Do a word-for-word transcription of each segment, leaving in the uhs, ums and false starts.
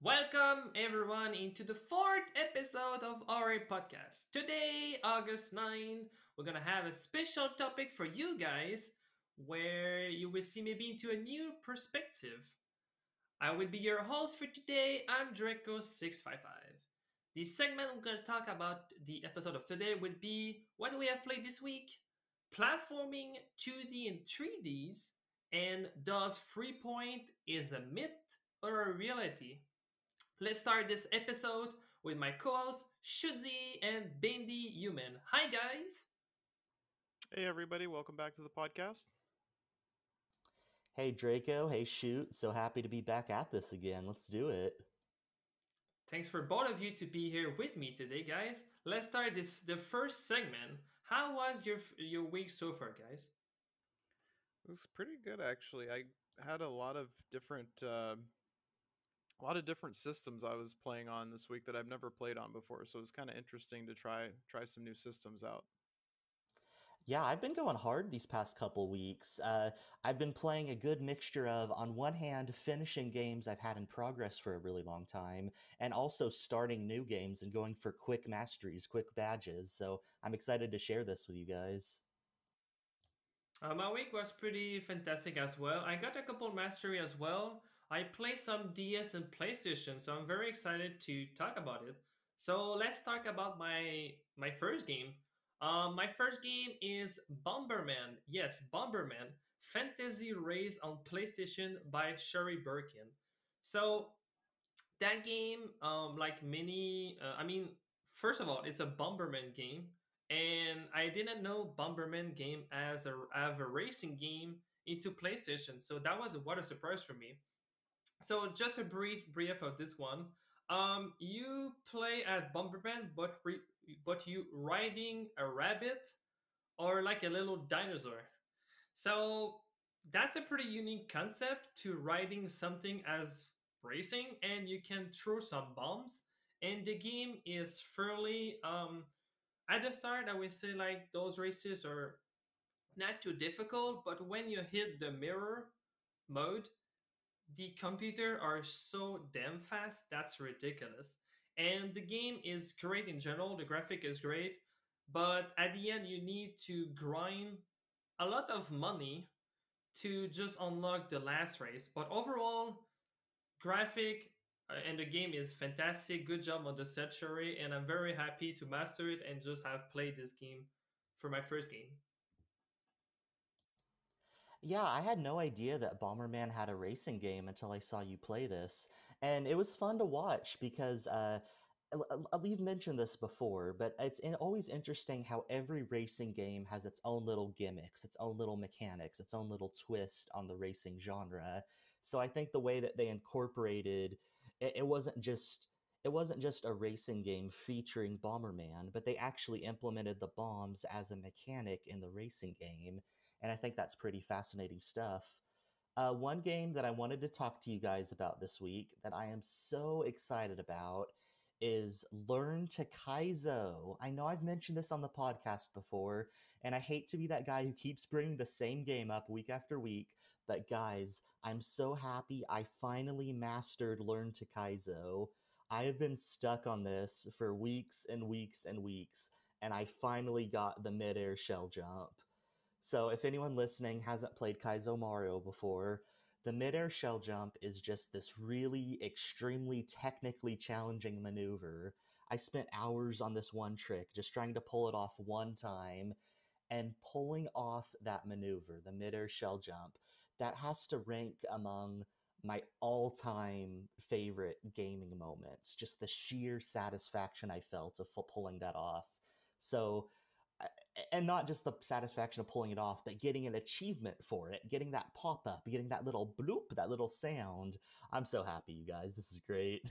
Welcome everyone into the fourth episode of our podcast. Today, August ninth, we're gonna have a special topic for you guys where you will see maybe into a new perspective. I will be your host for today. I'm Draco six five five. The segment we're gonna talk about the episode of today will be what we have played this week, platforming two D and three Ds, and does Free Point is a myth or a reality? Let's start this episode with my co-hosts Shuzi and Bendy Human. Hi guys! Hey everybody, welcome back to the podcast. Hey Draco, hey Shoot, so happy to be back at this again. Let's do it. Thanks for both of you to be here with me today, guys. Let's start this the first segment. How was your your week so far, guys? It was pretty good actually. I had a lot of different uh, a lot of different systems I was playing on this week that I've never played on before, so it was kind of interesting to try try some new systems out. Yeah, I've been going hard these past couple weeks. Uh, I've been playing a good mixture of, on one hand, finishing games I've had in progress for a really long time, and also starting new games and going for quick masteries, quick badges. So I'm excited to share this with you guys. Uh, my week was pretty fantastic as well. I got a couple mastery as well. I play some D S and PlayStation, so I'm very excited to talk about it. So let's talk about my my first game. Um, my first game is Bomberman. Yes, Bomberman Fantasy Race on PlayStation by Sherry Birkin. So that game, um, like many, uh, I mean, first of all, it's a Bomberman game, and I didn't know Bomberman game as a as a racing game into PlayStation, so that was what a surprise for me. So just a brief brief of this one. Um, you play as Bomberman, but re- but you riding a rabbit or like a little dinosaur. So that's a pretty unique concept to riding something as racing, and you can throw some bombs. And the game is fairly um at the start. I would say like those races are not too difficult, but when you hit the mirror mode, the computer are so damn fast that's ridiculous. And the game is great in general. The graphic is great, but at the end you need to grind a lot of money to just unlock the last race. But overall, graphic uh, and the game is fantastic. Good job on the century, and I'm very happy to master it and just have played this game for my first game. Yeah, I had no idea that Bomberman had a racing game until I saw you play this. And it was fun to watch because uh, l- l- we've mentioned this before, but it's in, always interesting how every racing game has its own little gimmicks, its own little mechanics, its own little twist on the racing genre. So I think the way that they incorporated it, it wasn't just it wasn't just a racing game featuring Bomberman, but they actually implemented the bombs as a mechanic in the racing game, and I think that's pretty fascinating stuff. Uh, one game that I wanted to talk to you guys about this week that I am so excited about is Learn to Kaizo. I know I've mentioned this on the podcast before, and I hate to be that guy who keeps bringing the same game up week after week, but guys, I'm so happy I finally mastered Learn to Kaizo. I have been stuck on this for weeks and weeks and weeks, and I finally got the midair shell jump. So if anyone listening hasn't played Kaizo Mario before, the midair shell jump is just this really extremely technically challenging maneuver. I spent hours on this one trick just trying to pull it off one time, and pulling off that maneuver, the midair shell jump, that has to rank among my all-time favorite gaming moments. Just the sheer satisfaction I felt of pulling that off. So and not just the satisfaction of pulling it off, but getting an achievement for it, getting that pop up, getting that little bloop, that little sound. I'm so happy, you guys. This is great.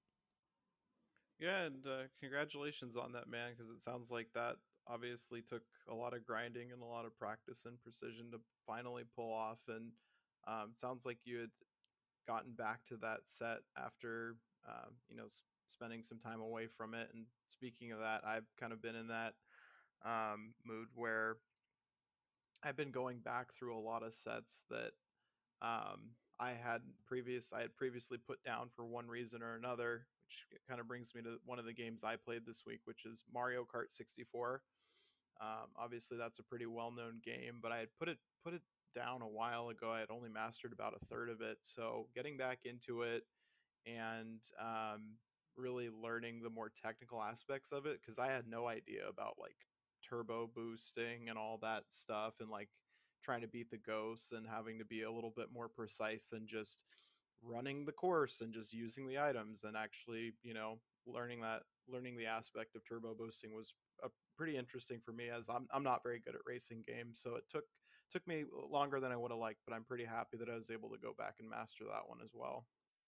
Yeah, and uh, congratulations on that, man, because it sounds like that obviously took a lot of grinding and a lot of practice and precision to finally pull off. And um, it sounds like you had gotten back to that set after um, you know s- spending some time away from it. And speaking of that, I've kind of been in that um, mood where I've been going back through a lot of sets that um, I had previous I had previously put down for one reason or another, which kind of brings me to one of the games I played this week, which is Mario Kart sixty-four. Um, obviously, that's a pretty well-known game, but I had put it put it down a while ago. I had only mastered about a third of it, so getting back into it and um, really learning the more technical aspects of it, because I had no idea about like turbo boosting and all that stuff, and like trying to beat the ghosts and having to be a little bit more precise than just running the course and just using the items, and actually, you know, learning that learning the aspect of turbo boosting was a pretty interesting for me, as I'm I'm not very good at racing games, so it took took me longer than I would have liked, but I'm pretty happy that I was able to go back and master that one as well.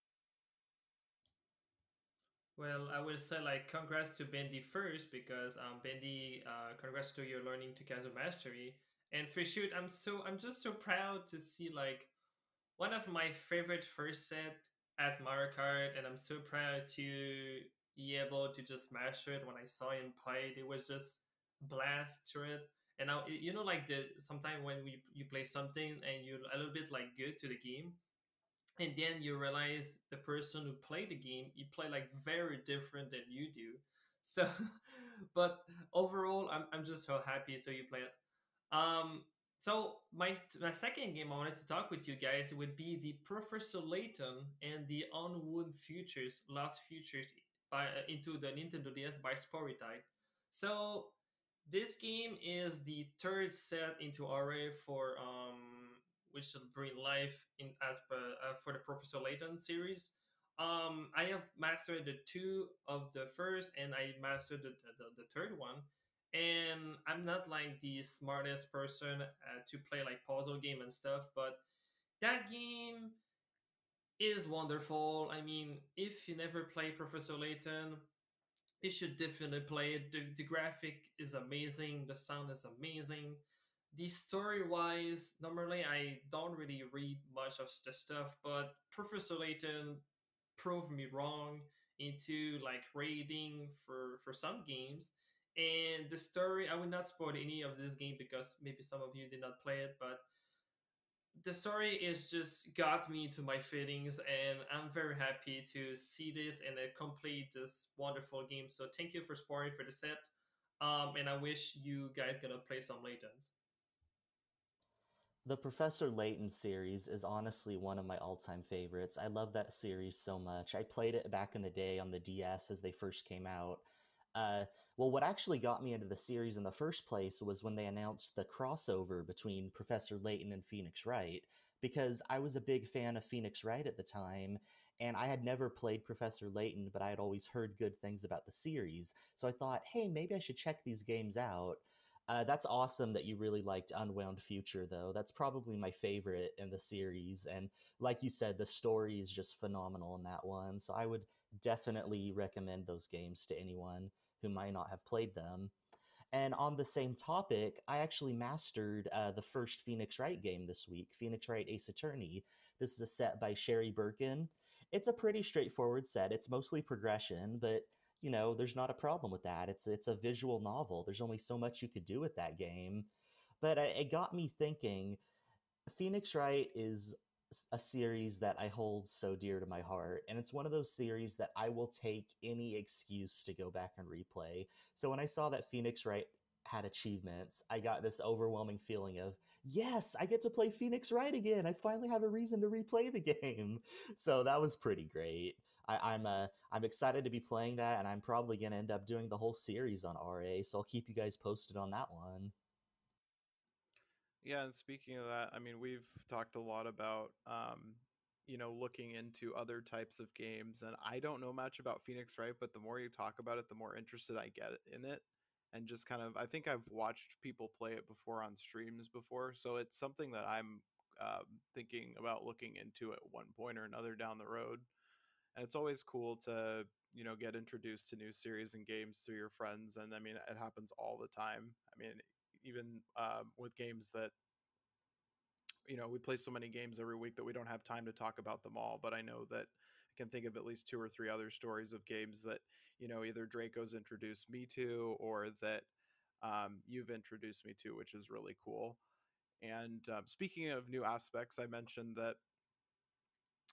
Well, I will say like congrats to Bendy first because um Bendy, uh, congrats to your learning to Kazu mastery. And for shoot, I'm so I'm just so proud to see like one of my favorite first set as Mario Kart, and I'm so proud to be able to just master it. When I saw him play, it was just blast through it. And now you know like the sometimes when we you play something and you're a little bit like good to the game, and then you realize the person who played the game he play like very different than you do. So but overall i'm, I'm just so happy so you play it. um so my my second game I wanted to talk with you guys would be the Professor Layton and the Onward Futures Lost Futures by uh, into the Nintendo D S by Sporytype. So this game is the third set into array for um which should bring life in as per uh, for the Professor Layton series. Um, I have mastered the two of the first, and I mastered the, the, the third one. And I'm not like the smartest person uh, to play like puzzle game and stuff, but that game is wonderful. I mean, if you never play Professor Layton, you should definitely play it. The, the graphic is amazing, the sound is amazing. The story wise, normally I don't really read much of the stuff, but Professor Layton proved me wrong into like rating for for some games. And the story, I will not spoil any of this game because maybe some of you did not play it, but the story is just got me to my feelings, and I'm very happy to see this and uh, complete this wonderful game. So thank you for spoiling for the set, um, and I wish you guys gonna play some Laytons. The Professor Layton series is honestly one of my all-time favorites. I love that series so much. I played it back in the day on the D S as they first came out. Uh, well, what actually got me into the series in the first place was when they announced the crossover between Professor Layton and Phoenix Wright, because I was a big fan of Phoenix Wright at the time, and I had never played Professor Layton, but I had always heard good things about the series. So I thought, hey, maybe I should check these games out. Uh, that's awesome that you really liked Unwound Future, though. That's probably my favorite in the series. And like you said, the story is just phenomenal in that one. So I would definitely recommend those games to anyone who might not have played them. And on the same topic, I actually mastered uh, the first Phoenix Wright game this week, Phoenix Wright Ace Attorney. This is a set by Sherry Birkin. It's a pretty straightforward set. It's mostly progression, but you know, there's not a problem with that. It's it's a visual novel. There's only so much you could do with that game. But uh, it got me thinking. Phoenix Wright is a series that I hold so dear to my heart, and it's one of those series that I will take any excuse to go back and replay. So when I saw that Phoenix Wright had achievements, I got this overwhelming feeling of, yes, I get to play Phoenix Wright again. I finally have a reason to replay the game. So that was pretty great. I, I'm uh, I'm excited to be playing that, and I'm probably going to end up doing the whole series on R A. So I'll keep you guys posted on that one. Yeah, and speaking of that, I mean, we've talked a lot about, um, you know, looking into other types of games, and I don't know much about Phoenix Wright, but the more you talk about it, the more interested I get in it, and just kind of, I think I've watched people play it before on streams before, so it's something that I'm um, thinking about looking into at one point or another down the road. And it's always cool to, you know, get introduced to new series and games through your friends, and I mean, it happens all the time. I mean, even um, with games that, you know, we play so many games every week that we don't have time to talk about them all, but I know that I can think of at least two or three other stories of games that, you know, either Draco's introduced me to, or that um, you've introduced me to, which is really cool. And um, speaking of new aspects, I mentioned that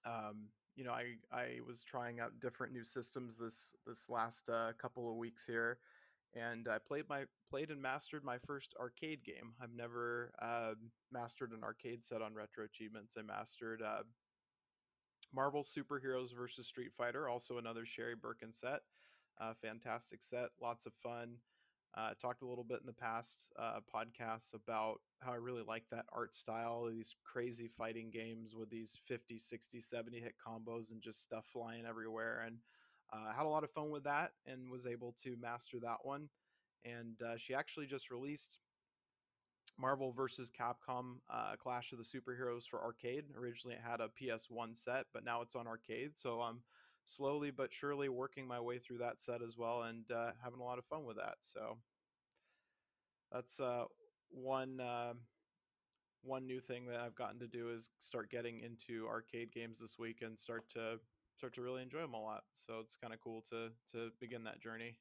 Um, you know, I I was trying out different new systems this this last uh, couple of weeks here, and I played my played and mastered my first arcade game. I've never uh, mastered an arcade set on Retro Achievements. I mastered uh, Marvel Superheroes versus Street Fighter, also another Sherry Birkin set. Uh, fantastic set, lots of fun. Uh, talked a little bit in the past uh, podcasts about how I really like that art style, these crazy fighting games with these fifty, sixty, seventy hit combos and just stuff flying everywhere. And uh, had a lot of fun with that and was able to master that one. And uh, she actually just released Marvel versus Capcom uh, Clash of the Superheroes for arcade. Originally, it had a P S one set, but now it's on arcade. So I'm slowly but surely working my way through that set as well, and uh, having a lot of fun with that. So that's uh, one uh, one new thing that I've gotten to do is start getting into arcade games this week and start to start to really enjoy them a lot. So it's kind of cool to to begin that journey.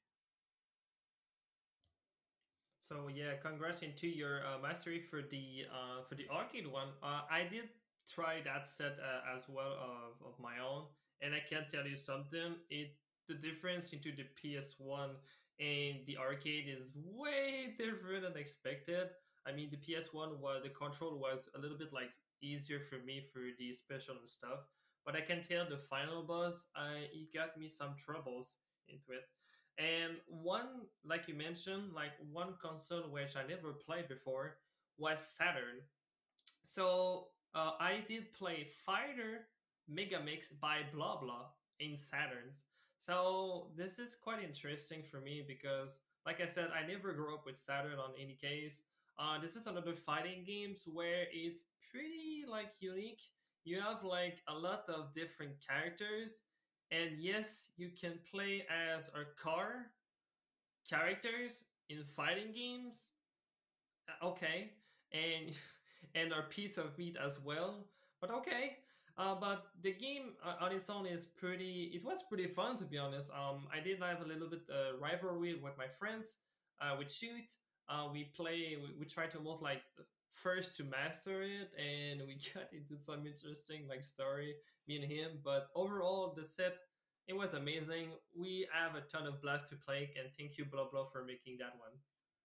So yeah, congrats into your uh, mastery for the uh, for the arcade one. Uh, I did try that set uh, as well of, of my own, and I can tell you something. It the difference into the P S one and the arcade is way different than expected. I mean, the P S one was the control was a little bit like easier for me for the special and stuff, but I can tell the final boss, uh, it got me some troubles into it. And one, like you mentioned, like one console which I never played before was Saturn. So uh, I did play Fighter Megamix by Blah Blah in Saturns. So this is quite interesting for me because, like I said, I never grew up with Saturn on any case. Uh, this is another fighting games where it's pretty like unique. You have like a lot of different characters, and yes, you can play as a car characters in fighting games. Uh, okay, and and our piece of meat as well. But okay, uh, but the game uh, on its own is pretty. It was pretty fun to be honest. Um, I did have a little bit uh, rivalry with my friends. Uh, with shoot, uh, we play. We, we try to almost like first to master it, and we got into some interesting like story me and him. But overall, the set it was amazing. We have a ton of blast to play, and thank you, blah blah, for making that one.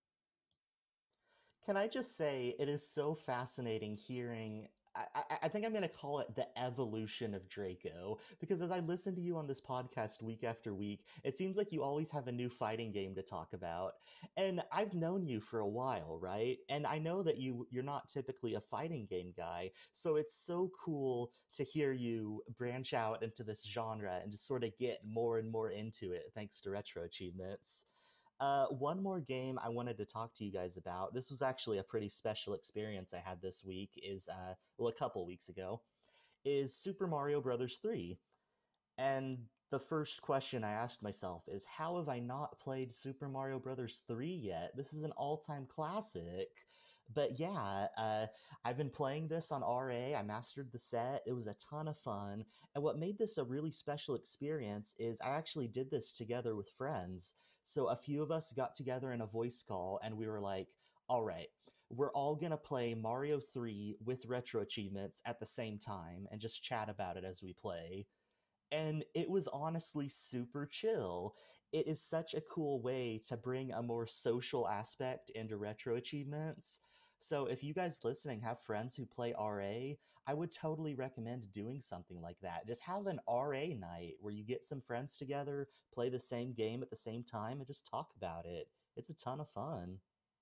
Can I just say it is so fascinating hearing. I, I, I think I'm going to call it the evolution of Draco because as I listen to you on this podcast week after week, it seems like you always have a new fighting game to talk about. And I've known you for a while, right? And I know that you you're not typically a fighting game guy, so it's so cool to hear you branch out into this genre and just sort of get more and more into it thanks to Retro Achievements. Uh, one more game I wanted to talk to you guys about. This was actually a pretty special experience I had this week. Is uh, well, a couple weeks ago, is Super Mario Brothers three. And the first question I asked myself is, how have I not played Super Mario Brothers three yet? This is an all-time classic. But yeah, uh, I've been playing this on R A. I mastered the set. It was a ton of fun. And what made this a really special experience is I actually did this together with friends. So a few of us got together in a voice call and we were like, all right, we're all going to play Mario three with retro achievements at the same time and just chat about it as we play. And it was honestly super chill. It is such a cool way to bring a more social aspect into retro achievements. So if you guys listening have friends who play R A, I would totally recommend doing something like that. Just have an R A night where you get some friends together, play the same game at the same time, and just talk about it. It's a ton of fun.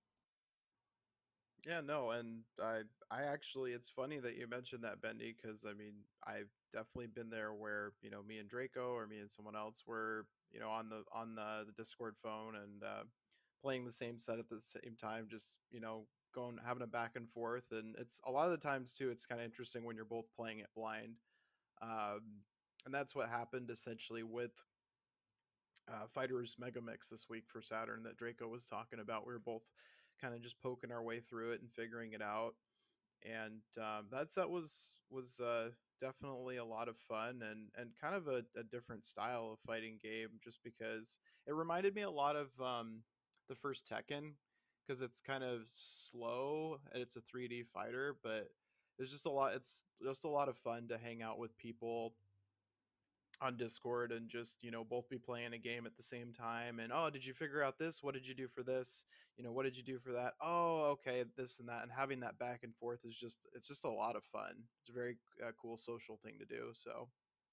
Yeah, no, and I I actually it's funny that you mentioned that, Bendy, because I mean I've definitely been there where you know me and Draco or me and someone else were you know on the on the, the Discord phone and uh, playing the same set at the same time, just you know going having a back and forth, and it's a lot of the times too. It's kind of interesting when you're both playing it blind, um, and that's what happened essentially with uh, Fighters Megamix this week for Saturn that Draco was talking about. We were both kind of just poking our way through it and figuring it out, and um, that set was was uh, definitely a lot of fun and and kind of a, a different style of fighting game, just because it reminded me a lot of um, the first Tekken because it's kind of slow and it's a three D fighter, but There's just a lot. It's just a lot of fun to hang out with people on Discord and just, you know, both be playing a game at the same time. And oh, did you figure out this? What did you do for this? You know, what did you do for that? Oh, okay, this and that. And having that back and forth is just, it's just a lot of fun. It's a very uh, cool social thing to do. So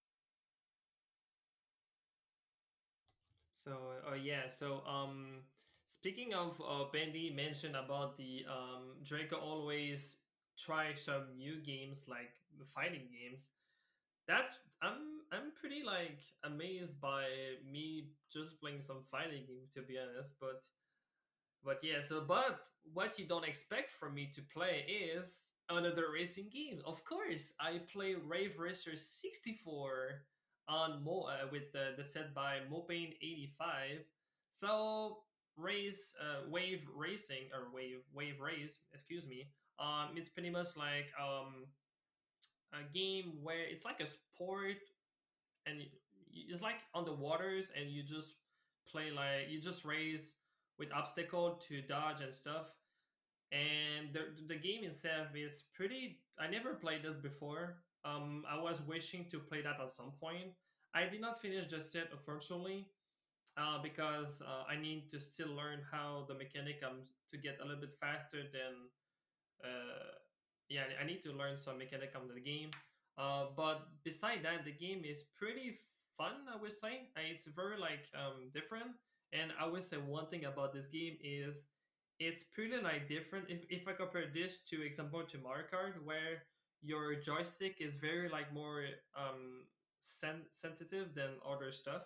So, uh, yeah. So, um, speaking of uh, Bendy mentioned about the um, Draco always try some new games like the fighting games. That's I'm I'm pretty like amazed by me just playing some fighting game to be honest. But but yeah. So, but what you don't expect from me to play is another racing game. Of course, I play Rave Racer sixty-four on Mo uh, with the, the set by Mopane eighty-five. So race uh, wave racing or wave wave race, excuse me. Um, it's pretty much like um a game where it's like a sport and it's like on the waters and you just play like you just race with obstacle to dodge and stuff, and the the game itself is pretty. I never played this before. um I was wishing to play that at some point. I did not finish the set unfortunately, uh, because uh, I need to still learn how the mechanic comes to get a little bit faster than uh, yeah, I need to learn some mechanic of the game. Uh, but beside that, the game is pretty fun. I would say. Uh, it's very like um, different. And I would say one thing about this game is it's pretty like different. If if I compare this to example to Mario Kart, where your joystick is very like more um sen- sensitive than other stuff.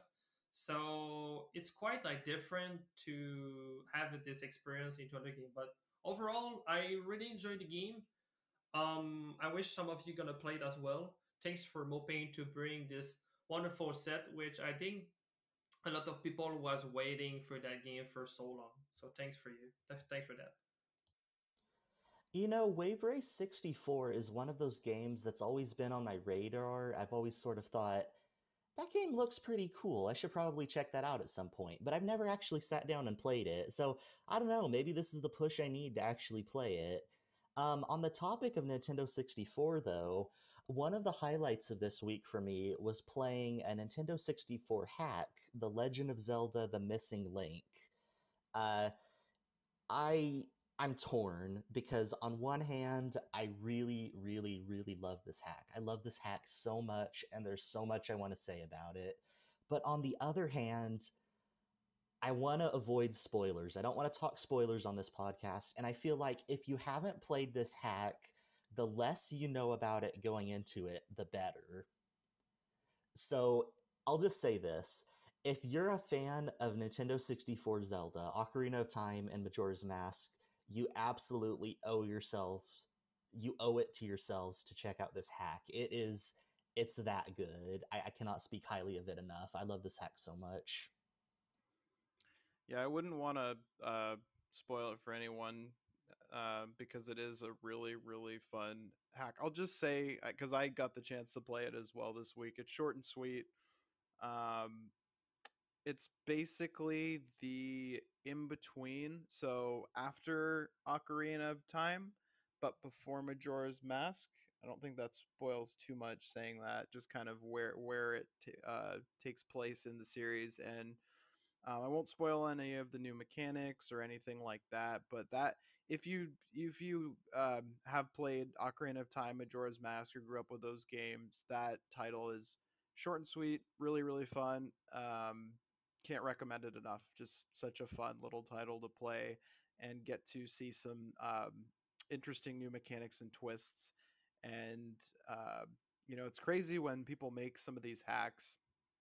So it's quite like different to have this experience into other game. But overall, I really enjoyed the game. Um, I wish some of you gonna play it as well. Thanks for Mopane to bring this wonderful set, which I think a lot of people was waiting for that game for so long. So thanks for you. Th- thanks for that. You know, Wave Race sixty-four is one of those games that's always been on my radar. I've always sort of thought, that game looks pretty cool. I should probably check that out at some point. But I've never actually sat down and played it. So I don't know. Maybe this is the push I need to actually play it. Um, on the topic of Nintendo sixty-four, though, one of the highlights of this week for me was playing a Nintendo sixty-four hack, The Legend of Zelda: The Missing Link. Uh, I I'm torn because on one hand, I really, really, really love this hack. I love this hack so much, and there's so much I want to say about it. But on the other hand, I want to avoid spoilers. I don't want to talk spoilers on this podcast. And I feel like if you haven't played this hack, the less you know about it going into it, the better. So I'll just say this. If you're a fan of Nintendo sixty-four Zelda, Ocarina of Time, and Majora's Mask, you absolutely owe yourself, you owe it to yourselves to check out this hack. It is, it's that good. I, I cannot speak highly of it enough. I love this hack so much. yeah, I wouldn't want to uh, spoil it for anyone uh, because it is a really, really fun hack. I'll just say, because I got the chance to play it as well this week, it's short and sweet. Um, it's basically the in between. So after Ocarina of Time, but before Majora's Mask. I don't think that spoils too much saying that. Just kind of where where it t- uh, takes place in the series, and um, I won't spoil any of the new mechanics or anything like that. But that if you if you um, have played Ocarina of Time, Majora's Mask, or grew up with those games, that title is short and sweet, really really fun. Um, can't recommend it enough. Just such a fun little title to play and get to see some um, interesting new mechanics and twists. And uh, you know, it's crazy when people make some of these hacks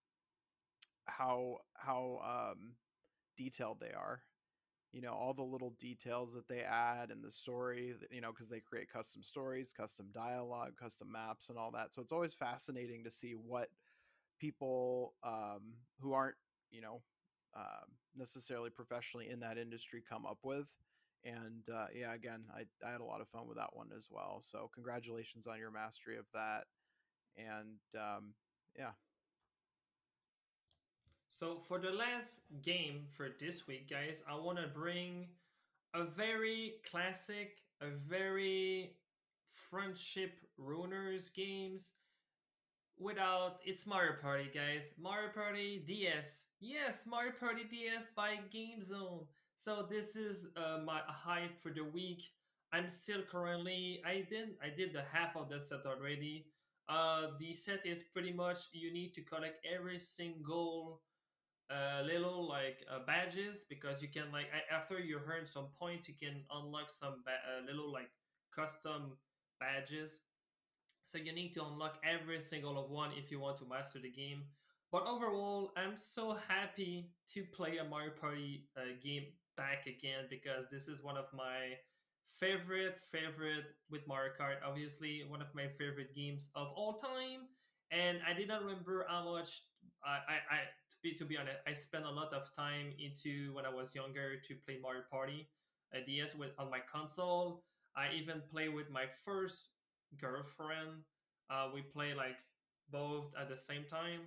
how how um detailed they are, you know, all the little details that they add in the story, you know, because they create custom stories, custom dialogue, custom maps, and all that. So it's always fascinating to see what people um who aren't, you know, um, necessarily professionally in that industry come up with. And uh, yeah, again, I, I had a lot of fun with that one as well, so congratulations on your mastery of that. And um, yeah. So for the last game for this week, guys, I want to bring a very classic, a very friendship ruiners games without it's Mario Party, guys. Mario Party D S. Yes, Mario Party D S by Game Zone. So this is uh, my hype for the week. I'm still currently I did I did the half of the set already. Uh, the set is pretty much you need to collect every single uh, little like uh, badges because you can like after you earn some points you can unlock some ba- uh, little like custom badges, so you need to unlock every single of one if you want to master the game. But overall, I'm so happy to play a Mario Party uh, game back again because this is one of my favorite favorite with Mario Kart. Obviously, one of my favorite games of all time. And I didn't remember how much I, I, I to be to be honest, I spent a lot of time into when I was younger to play Mario Party uh, D S with on my console. I even play with my first girlfriend. Uh, we play like both at the same time,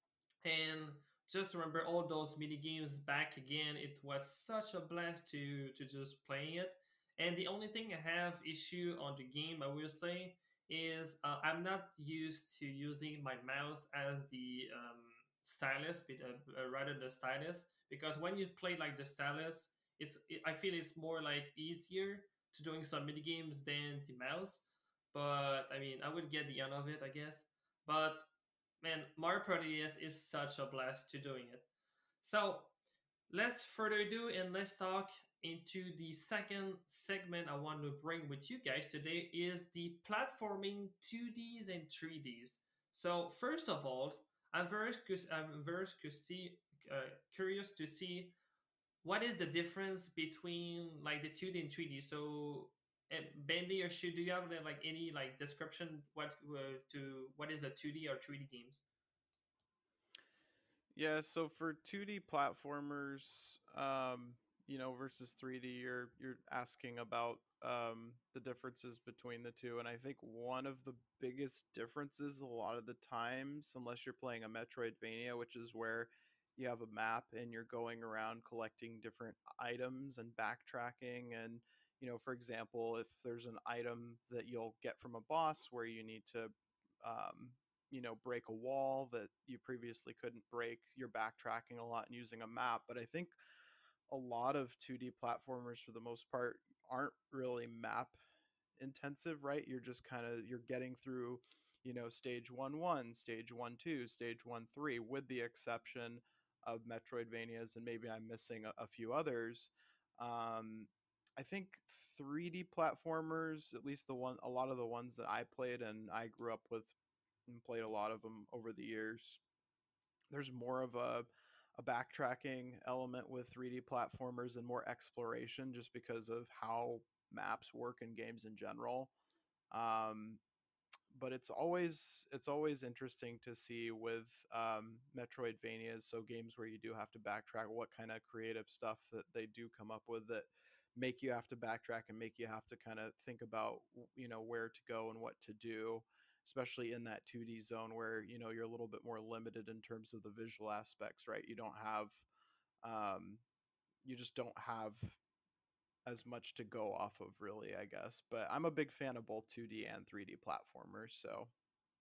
and just remember all those mini games back again. It was such a blast to to just playing it. And the only thing I have issue on the game, I will say, is uh, I'm not used to using my mouse as the um, stylus, but, uh, uh, rather the stylus, because when you play like the stylus, it's it, I feel it's more like easier to doing some mini games than the mouse. But I mean, I would get the end of it, I guess. But man, Mario Party is, is such a blast to doing it. So let's further ado and let's talk into the second segment I want to bring with you guys today is the platforming two Ds and three Ds. So first of all, I'm very I'm very uh, curious to see what is the difference between like the two D and three D. So uh, Bendy or Shu, do you have like any like description what uh, to what is a two D or three D games? Yeah, so for two D platformers, um, you know, versus three D, you're you're asking about um, the differences between the two, and I think one of the biggest differences a lot of the times, unless you're playing a Metroidvania, which is where you have a map and you're going around collecting different items and backtracking, and you know, for example, if there's an item that you'll get from a boss where you need to um, you know break a wall that you previously couldn't break, you're backtracking a lot and using a map. But I think a lot of two D platformers for the most part aren't really map intensive, right? You're just kind of you're getting through, you know, stage one one, stage one two, stage one three, with the exception of Metroidvanias, and maybe I'm missing a, a few others. um I think three D platformers, at least the one a lot of the ones that I played and I grew up with and played a lot of them over the years, there's more of a a backtracking element with three D platformers and more exploration just because of how maps work in games in general. Um, but it's always it's always interesting to see with um, Metroidvanias, so games where you do have to backtrack, what kind of creative stuff that they do come up with that make you have to backtrack and make you have to kind of think about you know where to go and what to do, especially in that two D zone where you know you're a little bit more limited in terms of the visual aspects, right? You don't have um, you just don't have as much to go off of, really, I guess. But I'm a big fan of both two D and three D platformers, so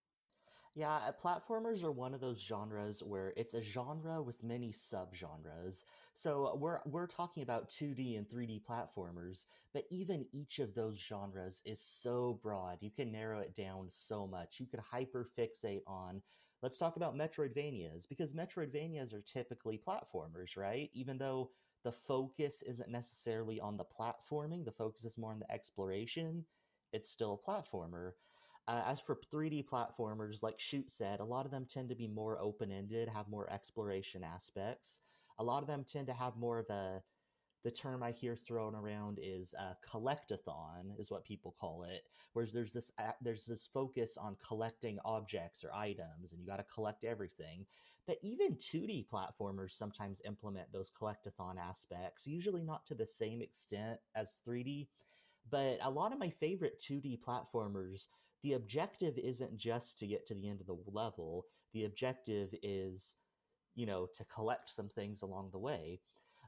Yeah, uh, platformers are one of those genres where it's a genre with many subgenres. So uh, we're we're talking about two D and three D platformers, but even each of those genres is so broad. You can narrow it down so much. You could hyper fixate on, let's talk about Metroidvanias, because Metroidvanias are typically platformers, right? Even though the focus isn't necessarily on the platforming, the focus is more on the exploration, it's still a platformer. Uh, as for three D platformers, like Shoot said, a lot of them tend to be more open ended, have more exploration aspects. A lot of them tend to have more of a, the term I hear thrown around is a collectathon, is what people call it. Whereas there's this there's this focus on collecting objects or items, and you got to collect everything. But even two D platformers sometimes implement those collectathon aspects, usually not to the same extent as three D. But a lot of my favorite two D platformers, the objective isn't just to get to the end of the level. The objective is, you know, to collect some things along the way.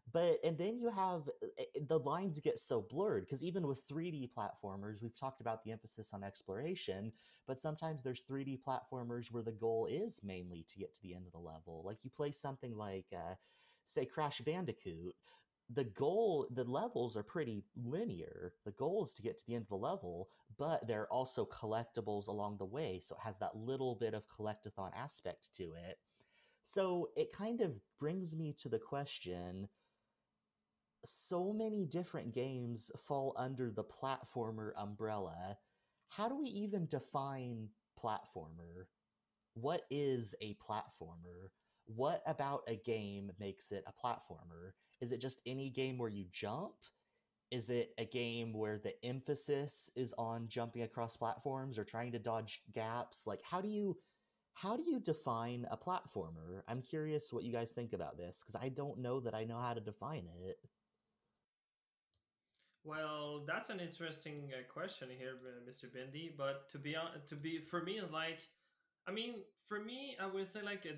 But and then you have uh, uh, the lines get so blurred because even with three D platformers, we've talked about the emphasis on exploration, but sometimes there's three D platformers where the goal is mainly to get to the end of the level. Like you play something like, uh, say, Crash Bandicoot. The goal, the levels are pretty linear. The goal is to get to the end of the level, but there are also collectibles along the way. So it has that little bit of collectathon aspect to it. So it kind of brings me to the question, so many different games fall under the platformer umbrella. How do we even define platformer? What is a platformer? What about a game makes it a platformer? Is it just any game where you jump? Is it a game where the emphasis is on jumping across platforms or trying to dodge gaps? Like how do you how do you define a platformer? I'm curious what you guys think about this because I don't know that I know how to define it. Well, that's an interesting uh, question here, uh, mister Bendy. But to be on, to be for me is like, I mean, for me, I would say like a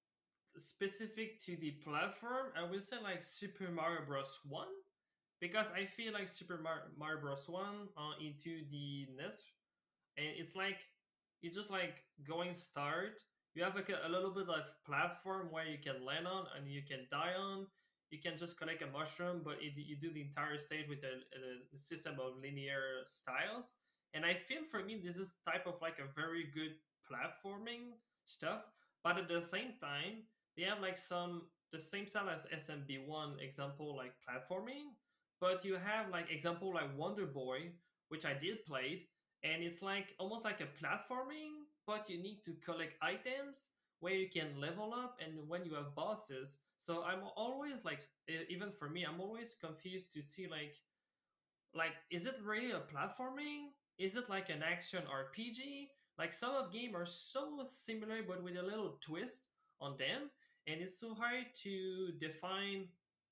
specific to the platform. I would say like Super Mario Bros. One because I feel like Super Mar- Mario Bros. One uh, into the N E S, and it's like you just like going start. You have like a, a little bit of platform where you can land on and you can die on. You can just collect a mushroom, but it, you do the entire stage with a, a system of linear styles. And I feel for me this is type of like a very good platforming stuff. But at the same time, they have like some the same style as S M B one example like platforming, but you have like example like Wonder Boy, which I did played, and it's like almost like a platforming, but you need to collect items where you can level up and when you have bosses. So I'm always like, e- even for me, I'm always confused to see like like is it really a platforming, is it like an action RPG? Like some of game are so similar but with a little twist on them, and it's so hard to define,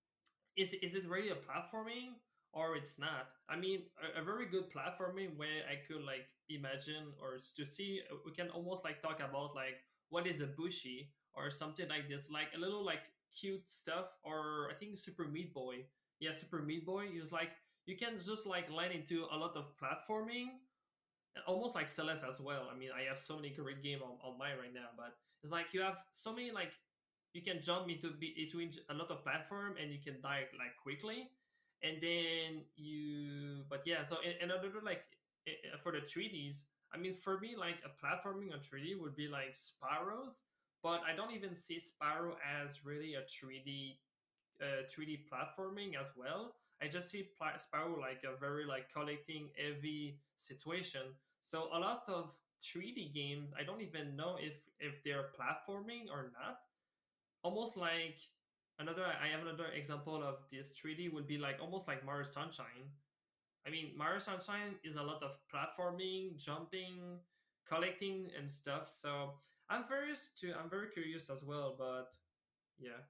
is is it really a platforming or it's not? I mean, a, a very good platforming where I could like imagine or to see, uh, we can almost like talk about like what is a bushy or something like this, like a little like cute stuff. Or I think Super Meat Boy, yeah, Super Meat Boy is like you can just like land into a lot of platforming, almost like Celeste as well. I mean, I have so many great game on, on mine right now, but it's like you have so many like you can jump into be- between a lot of platform and you can die like quickly, and then you. But yeah, so in, in order to like i- i- for the three Ds, I mean, for me, like a platforming on three D would be like Sparrows, but I don't even see Sparrow as really a three D uh, three D platforming as well. I just see Pla- Sparrow like a very like collecting heavy situation. So a lot of three D games, I don't even know if if they're platforming or not. Almost like another, I have another example of this three D would be like almost like Mario Sunshine. I mean, Mario Sunshine is a lot of platforming, jumping, collecting, and stuff. So I'm very stu- I'm very curious as well. But yeah.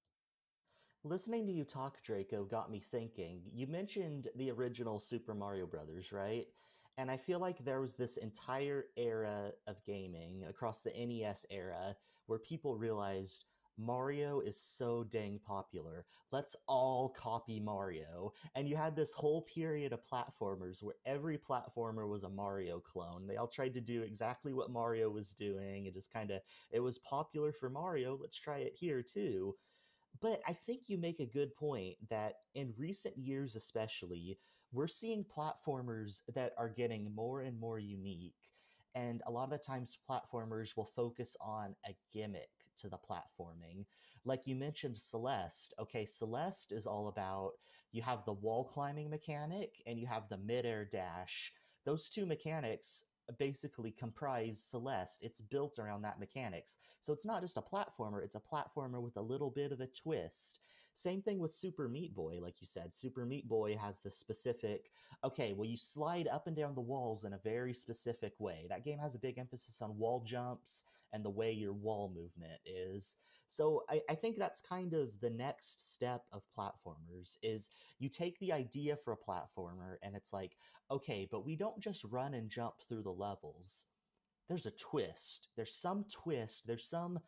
Listening to you talk, Draco, got me thinking. You mentioned the original Super Mario Brothers, right? And I feel like there was this entire era of gaming across the N E S era where people realized Mario is so dang popular. Let's all copy Mario. And you had this whole period of platformers where every platformer was a Mario clone. They all tried to do exactly what Mario was doing. It just kind of, it was popular for Mario. Let's try it here too. But I think you make a good point that in recent years, especially, we're seeing platformers that are getting more and more unique. And a lot of the times, platformers will focus on a gimmick to the platforming. Like you mentioned, Celeste. Okay, Celeste is all about you have the wall climbing mechanic and you have the midair dash. Those two mechanics basically comprise Celeste. It's built around that mechanics. So it's not just a platformer, it's a platformer with a little bit of a twist. Same thing with Super Meat Boy, like you said. Super Meat Boy has the specific, okay, well, you slide up and down the walls in a very specific way. That game has a big emphasis on wall jumps and the way your wall movement is. So I, I think that's kind of the next step of platformers is you take the idea for a platformer and it's like, okay, but we don't just run and jump through the levels. There's a twist. There's some twist. There's some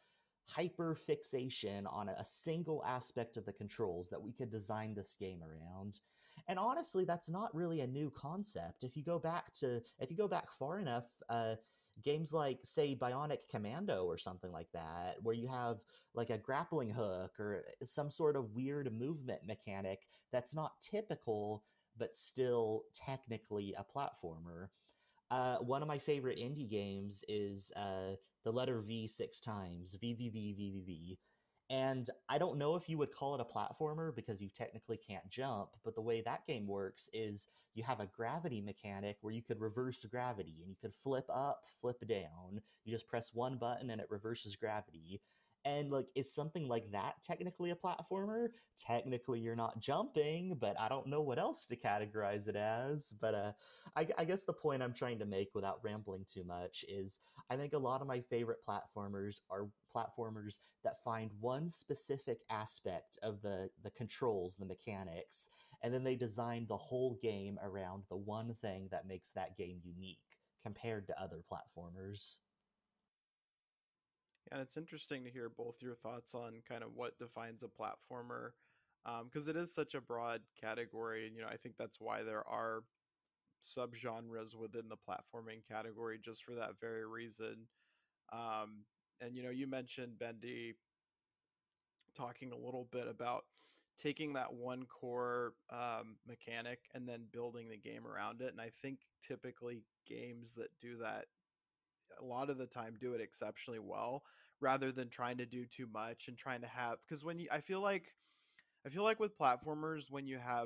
hyper fixation on a single aspect of the controls that we could design this game around. And honestly, that's not really a new concept. If you go back to if you go back far enough, uh, games like, say, Bionic Commando or something like that, where you have like a grappling hook or some sort of weird movement mechanic that's not typical but still technically a platformer. Uh, one of my favorite indie games is uh, the letter V six times, V V V V V V. And I don't know if you would call it a platformer because you technically can't jump, but the way that game works is you have a gravity mechanic where you could reverse gravity and you could flip up, flip down. You just press one button and it reverses gravity. And like, is something like that technically a platformer? Technically, you're not jumping, but I don't know what else to categorize it as. But uh, I, I guess the point I'm trying to make without rambling too much is I think a lot of my favorite platformers are platformers that find one specific aspect of the the controls, the mechanics, and then they design the whole game around the one thing that makes that game unique compared to other platformers. And it's interesting to hear both your thoughts on kind of what defines a platformer, because it is such a broad category, and you know I think that's why there are subgenres within the platforming category just for that very reason. Um, and you know, you mentioned Bendy talking a little bit about taking that one core um, mechanic and then building the game around it. And I think typically games that do that a lot of the time do it exceptionally well rather than trying to do too much and trying to have because when you I feel like I feel like with platformers when you have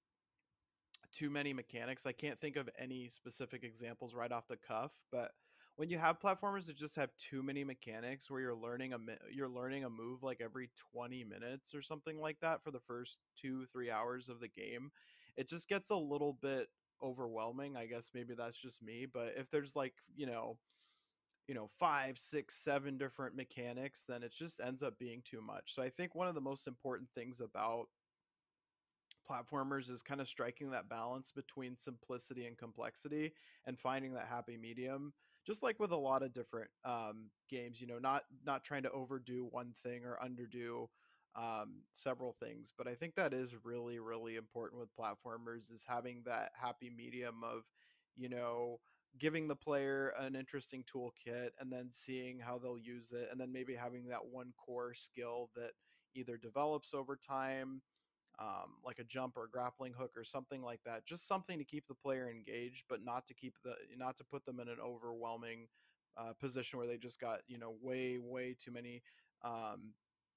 too many mechanics. I can't think of any specific examples right off the cuff, but when you have platformers that just have too many mechanics where you're learning a you're learning a move like every twenty minutes or something like that for the first two three hours of the game, it just gets a little bit overwhelming. I guess maybe that's just me, but if there's like, you know, you know, five, six, seven different mechanics, then it just ends up being too much. So I think one of the most important things about platformers is kind of striking that balance between simplicity and complexity and finding that happy medium, just like with a lot of different um, games, you know, not not trying to overdo one thing or underdo um, several things. But I think that is really really important with platformers, is having that happy medium of, you know, giving the player an interesting toolkit and then seeing how they'll use it, and then maybe having that one core skill that either develops over time, um, like a jump or a grappling hook or something like that. Just something to keep the player engaged, but not to keep the not to put them in an overwhelming uh, position where they just got, you know, way way too many um,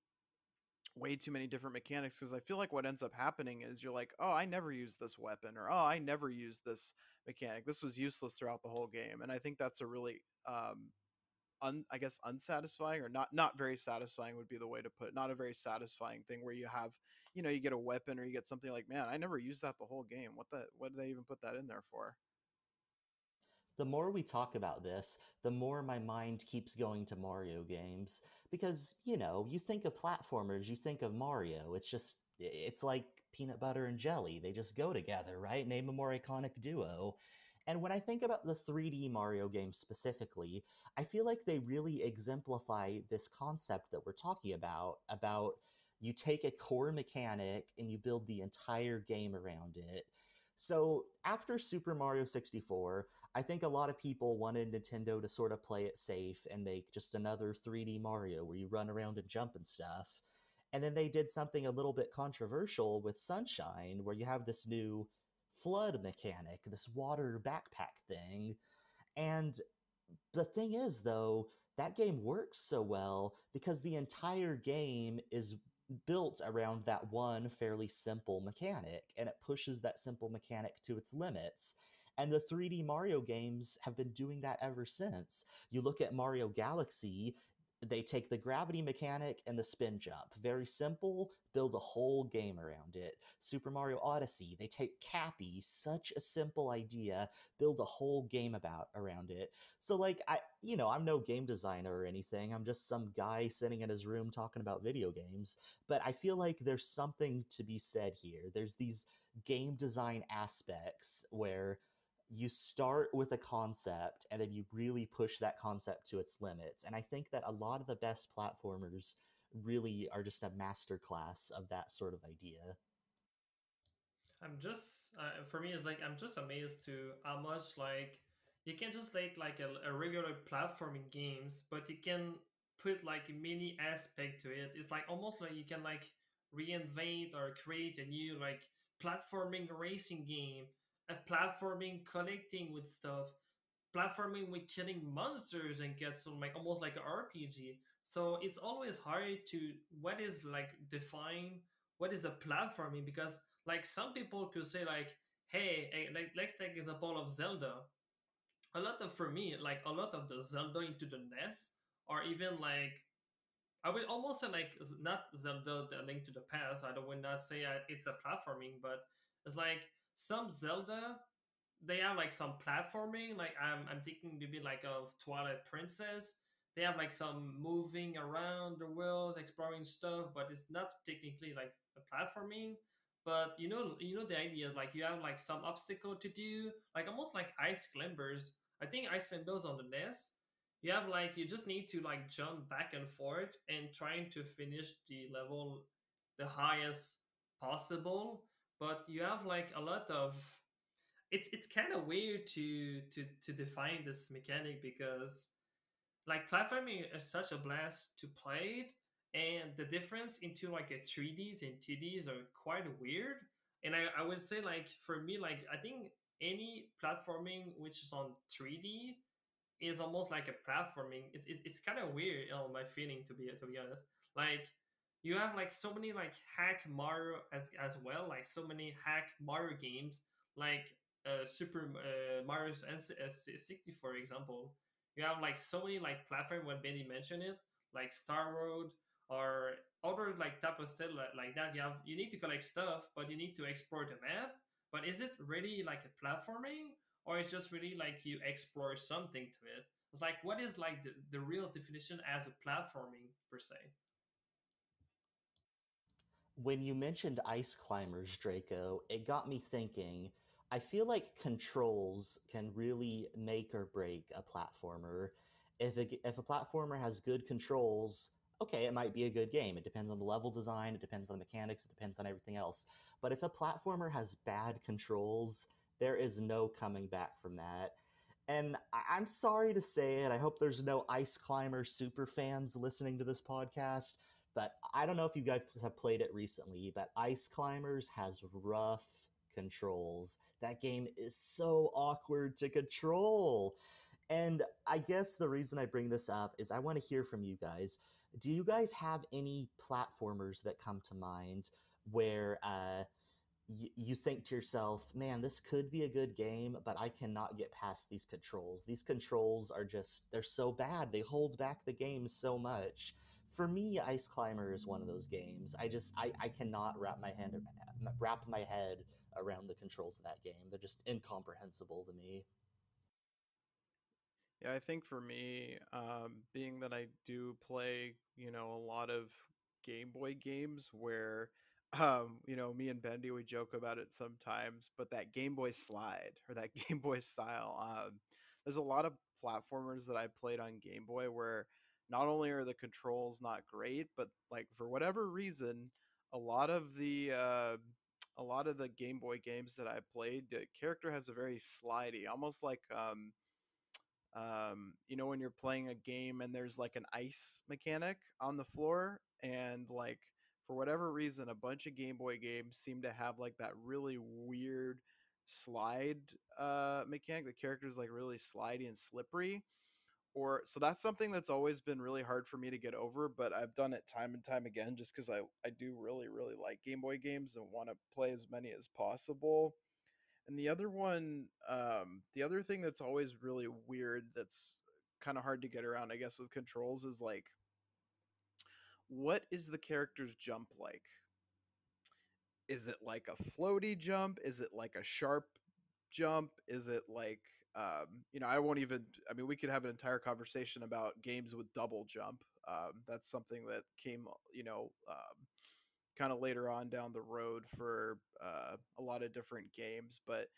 way too many different mechanics. Because I feel like what ends up happening is you're like, oh, I never used this weapon, or oh, I never used this mechanic. This was useless throughout the whole game, and I think that's a really um, un, I guess unsatisfying, or not not very satisfying would be the way to put it. Not a very satisfying thing where you have, you know, you get a weapon or you get something like, man, I never used that the whole game. What the what did they even put that in there for? The more we talk about this, the more my mind keeps going to Mario games. Because, you know, you think of platformers, you think of Mario. It's just, it's like peanut butter and jelly. They just go together, right? Name a more iconic duo. And when I think about the three D Mario games specifically, I feel like they really exemplify this concept that we're talking about, about you take a core mechanic and you build the entire game around it. So after Super Mario sixty-four, I think a lot of people wanted Nintendo to sort of play it safe and make just another three D Mario where you run around and jump and stuff. And then they did something a little bit controversial with Sunshine, where you have this new flood mechanic, this water backpack thing. And the thing is, though, that game works so well because the entire game is built around that one fairly simple mechanic, and it pushes that simple mechanic to its limits. And the three D Mario games have been doing that ever since. You look at Mario Galaxy, they take the gravity mechanic and the spin jump. Very simple, build a whole game around it. Super Mario Odyssey, they take Cappy, such a simple idea, build a whole game about around it. So like I you know, I'm no game designer or anything. I'm just some guy sitting in his room talking about video games, but I feel like there's something to be said here. There's these game design aspects where you start with a concept and then you really push that concept to its limits. And I think that a lot of the best platformers really are just a masterclass of that sort of idea. I'm just uh, for me it's like I'm just amazed to how much like you can just take like a, a regular platforming games, but you can put like a mini aspect to it. It's like almost like you can like reinvent or create a new like platforming racing game, a platforming collecting with stuff, platforming with killing monsters and get some like almost like an R P G. So it's always hard to what is like define what is a platforming because like some people could say like hey eh, like let's take example of Zelda. A lot of for me like a lot of the Zelda into the N E S or even like I would almost say like not Zelda the Link to the Past. I don't would not say uh, it's a platforming, but it's like some Zelda they have like some platforming. Like I'm I'm thinking maybe like of Twilight Princess. They have like some moving around the world, exploring stuff, but it's not technically like a platforming. But you know, you know the idea is like you have like some obstacle to do, like almost like Ice Climbers. I think Ice Climbers on the N E S. You have like you just need to like jump back and forth and trying to finish the level the highest possible. But you have like a lot of it's it's kind of weird to to to define this mechanic because like platforming is such a blast to play it and the difference into like a three Ds and two Ds are quite weird and I, I would say like for me like I think any platforming which is on three D is almost like a platforming. It's it, it's kind of weird, you know, my feeling to be to be honest. Like you have like so many like hack Mario as as well, like so many hack Mario games, like uh, Super uh, Mario sixty, for example. You have like so many like platform when Benny mentioned it, like Star Road or other like type of stuff like, like that. You have you need to collect stuff, but you need to explore the map. But is it really like a platforming? Or it's just really like you explore something to it. It's like what is like the, the real definition as a platforming per se? When you mentioned ice climbers, Draco, it got me thinking. I feel like controls can really make or break a platformer. If a, if a platformer has good controls, okay, it might be a good game. It depends on the level design, it depends on the mechanics, it depends on everything else. But if a platformer has bad controls, there is no coming back from that. And I- I'm sorry to say it, I hope there's no Ice Climber super fans listening to this podcast, but I don't know if you guys have played it recently, but Ice Climbers has rough controls. That game is so awkward to control. And I guess the reason I bring this up is I want to hear from you guys. Do you guys have any platformers that come to mind where uh, y- you think to yourself, man, this could be a good game, but I cannot get past these controls. These controls are just, they're so bad. They hold back the game so much. For me, Ice Climber is one of those games. I just, I, I cannot wrap my hand, wrap my head around the controls of that game. They're just incomprehensible to me. Yeah, I think for me, um, being that I do play, you know, a lot of Game Boy games where, um, you know, me and Bendy, we joke about it sometimes, but that Game Boy slide or that Game Boy style, um, there's a lot of platformers that I played on Game Boy where not only are the controls not great, but like for whatever reason, a lot of the, uh, a lot of the Game Boy games that I played, the character has a very slidey, almost like, um, um, you know, when you're playing a game and there's like an ice mechanic on the floor, and like for whatever reason, a bunch of Game Boy games seem to have like that really weird slide uh, mechanic. The character's like really slidey and slippery. Or so that's something that's always been really hard for me to get over, but I've done it time and time again just because I, I do really, really like Game Boy games and want to play as many as possible. And the other one, um, the other thing that's always really weird, that's kind of hard to get around, I guess, with controls is like, what is the character's jump like? Is it like a floaty jump? Is it like a sharp jump? Is it like, um, you know, I won't even, I mean, we could have an entire conversation about games with double jump. Um, that's something that came, you know, um, kind of later on down the road for uh, a lot of different games. But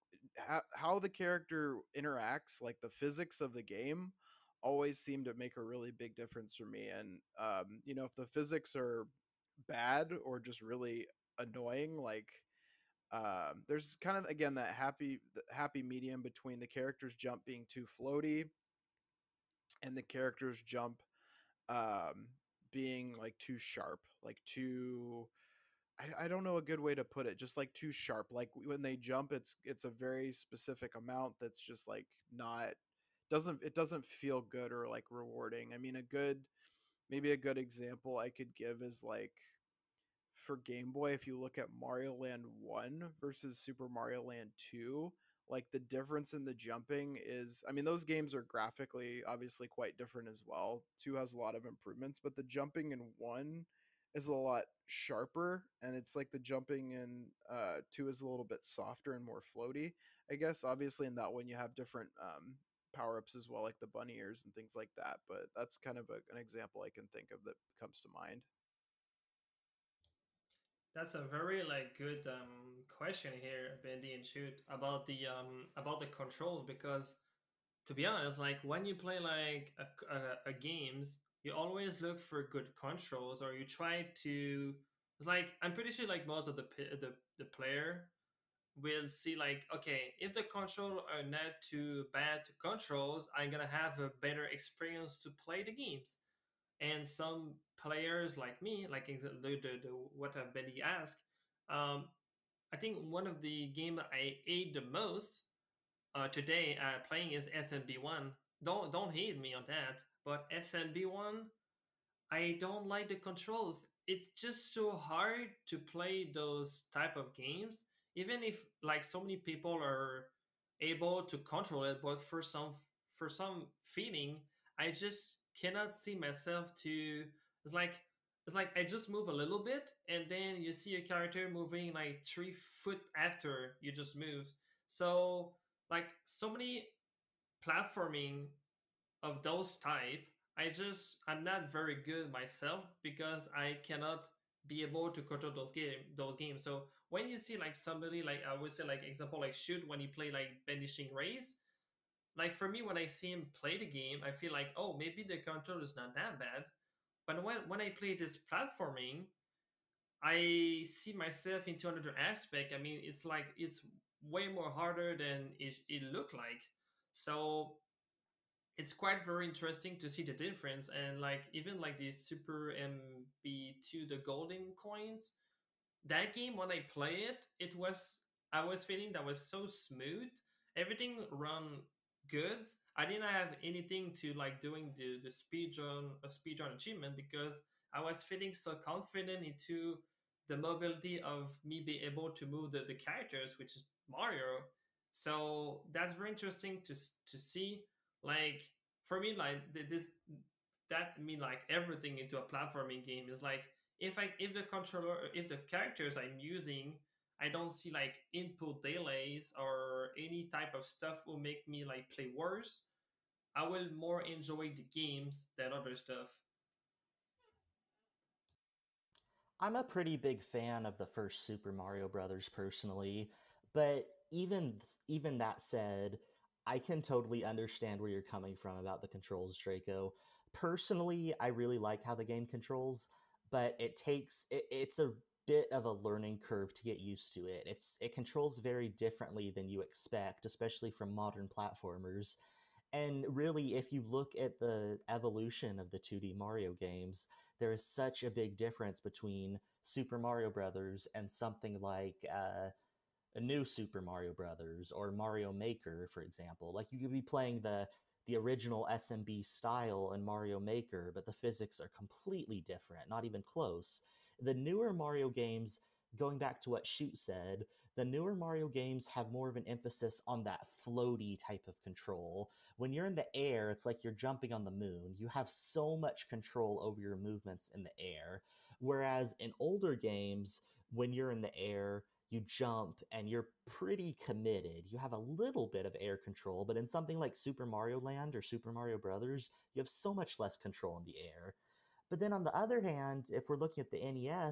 how, how the character interacts, like the physics of the game, always seem to make a really big difference for me. And um, you know, if the physics are bad or just really annoying, like um, there's kind of again that happy the happy medium between the characters jump being too floaty and the characters jump um, being like too sharp, like too I, I don't know a good way to put it. Just like too sharp. Like when they jump, it's it's a very specific amount that's just like not doesn't it doesn't feel good or like rewarding. I mean, a good maybe a good example I could give is like for Game Boy, if you look at Mario Land one versus Super Mario Land two, like the difference in the jumping is, I mean, those games are graphically obviously quite different as well. two has a lot of improvements, but the jumping in one is a lot sharper, and it's like the jumping in uh, two is a little bit softer and more floaty, I guess. Obviously, in that one, you have different um, power ups as well, like the bunny ears and things like that, but that's kind of a, an example I can think of that comes to mind. That's a very like good um, question here, Bendy and Shoot, about the um, about the controls, because to be honest, like when you play like a, a, a games, you always look for good controls, or you try to. It's like I'm pretty sure like most of the p- the the player will see like, okay, if the control are not too bad to controls, I'm gonna have a better experience to play the games. And some players like me, like the, the, the what uh, Benny asked, um, I think one of the game I ate the most uh, today uh, playing is S M B one. Don't don't hate me on that, but S M B one, I don't like the controls. It's just so hard to play those type of games. Even if like so many people are able to control it, but for some for some feeling, I just cannot see myself to. It's like it's like I just move a little bit, and then you see a character moving like three foot after you just moved. So like so many platforming of those type, I just I'm not very good myself because I cannot be able to control those game those games. So when you see like somebody like I would say like example like Shoot when he play like Vanishing Rays, like for me when I see him play the game, I feel like, oh, maybe the control is not that bad. But when when I play this platforming, I see myself into another aspect. I mean, it's like it's way more harder than it, it looked like. So it's quite very interesting to see the difference. And like even like the Super M B two, the golden coins, that game when I play it, it was I was feeling that was so smooth. Everything run good. I didn't have anything to like doing the the speed run a speed run achievement because I was feeling so confident into the mobility of me being able to move the, the characters, which is Mario. So that's very interesting to to see. Like for me, like this that mean like everything into a platforming game is like if I if the controller if the characters I'm using I don't see like input delays or any type of stuff will make me like play worse, I will more enjoy the games than other stuff. I'm a pretty big fan of the first Super Mario Brothers personally, but even even that said, I can totally understand where you're coming from about the controls, Draco. Personally, I really like how the game controls, but it takes it, it's a bit of a learning curve to get used to it. It's it controls very differently than you expect, especially from modern platformers. And really, if you look at the evolution of the two D Mario games, there is such a big difference between Super Mario Brothers and something like uh, a new Super Mario Brothers or Mario Maker, for example. Like you could be playing the the original S M B style in Mario Maker, but the physics are completely different, not even close. The newer Mario games, going back to what Shoot said, the newer Mario games have more of an emphasis on that floaty type of control. When you're in the air, it's like you're jumping on the moon. You have so much control over your movements in the air. Whereas in older games, when you're in the air, you jump and you're pretty committed. You have a little bit of air control, but in something like Super Mario Land or Super Mario Brothers, you have so much less control in the air. But then on the other hand, if we're looking at the N E S,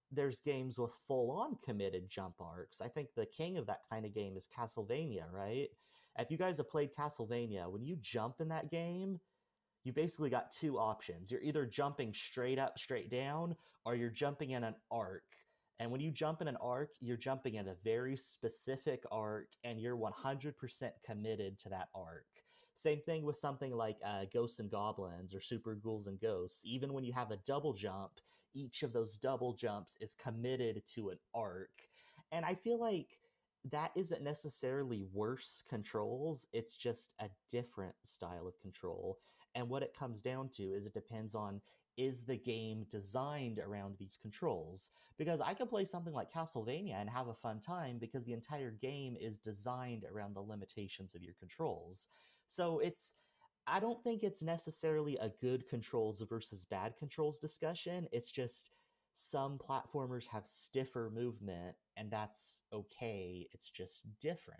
there's games with full-on committed jump arcs. I think the king of that kind of game is Castlevania, right? If you guys have played Castlevania, when you jump in that game, you basically got two options. You're either jumping straight up, straight down, or you're jumping in an arc. And when you jump in an arc, you're jumping in a very specific arc, and you're one hundred percent committed to that arc. Same thing with something like uh, Ghosts and Goblins or Super Ghouls and Ghosts. Even when you have a double jump, each of those double jumps is committed to an arc. And I feel like that isn't necessarily worse controls, it's just a different style of control. And what it comes down to is it depends on, is the game designed around these controls? Because I could play something like Castlevania and have a fun time because the entire game is designed around the limitations of your controls. So it's, I don't think it's necessarily a good controls versus bad controls discussion. It's just some platformers have stiffer movement, and that's okay. It's just different.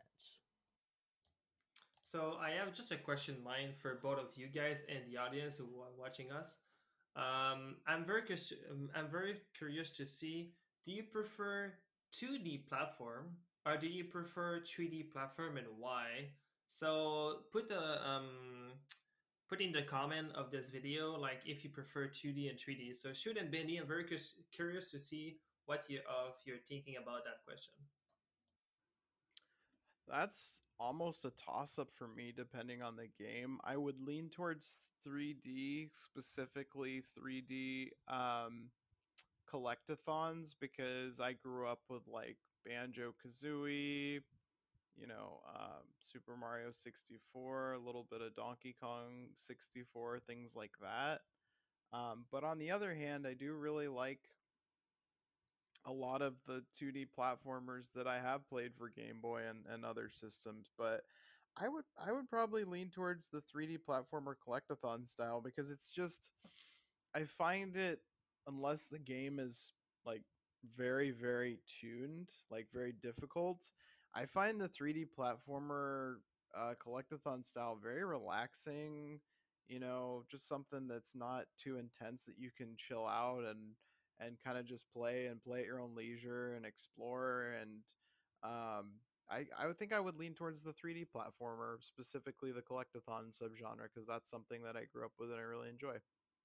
So I have just a question in mind for both of you guys and the audience who are watching us. Um, I'm very curious. um, I'm very curious to see. Do you prefer two D platform or do you prefer three D platform, and why? So put a um put in the comment of this video like if you prefer two D and three D. So Shoot and Bendy, I'm very curious curious to see what you of you're thinking about that question. That's almost a toss up for me depending on the game. I would lean towards three D, specifically three D um, collectathons, because I grew up with like Banjo Kazooie, you know, um, Super Mario sixty-four, a little bit of Donkey Kong sixty-four, things like that. Um, but on the other hand, I do really like a lot of the two D platformers that I have played for Game Boy and, and other systems, but I would I would probably lean towards the three D platformer collectathon style, because it's just, I find it, unless the game is like very very tuned, like very difficult, I find the three D platformer uh, collectathon style very relaxing. You know, just something that's not too intense, that you can chill out and and kind of just play and play at your own leisure and explore. And um, I I would think I would lean towards the three D platformer, specifically the collectathon subgenre, because that's something that I grew up with and I really enjoy.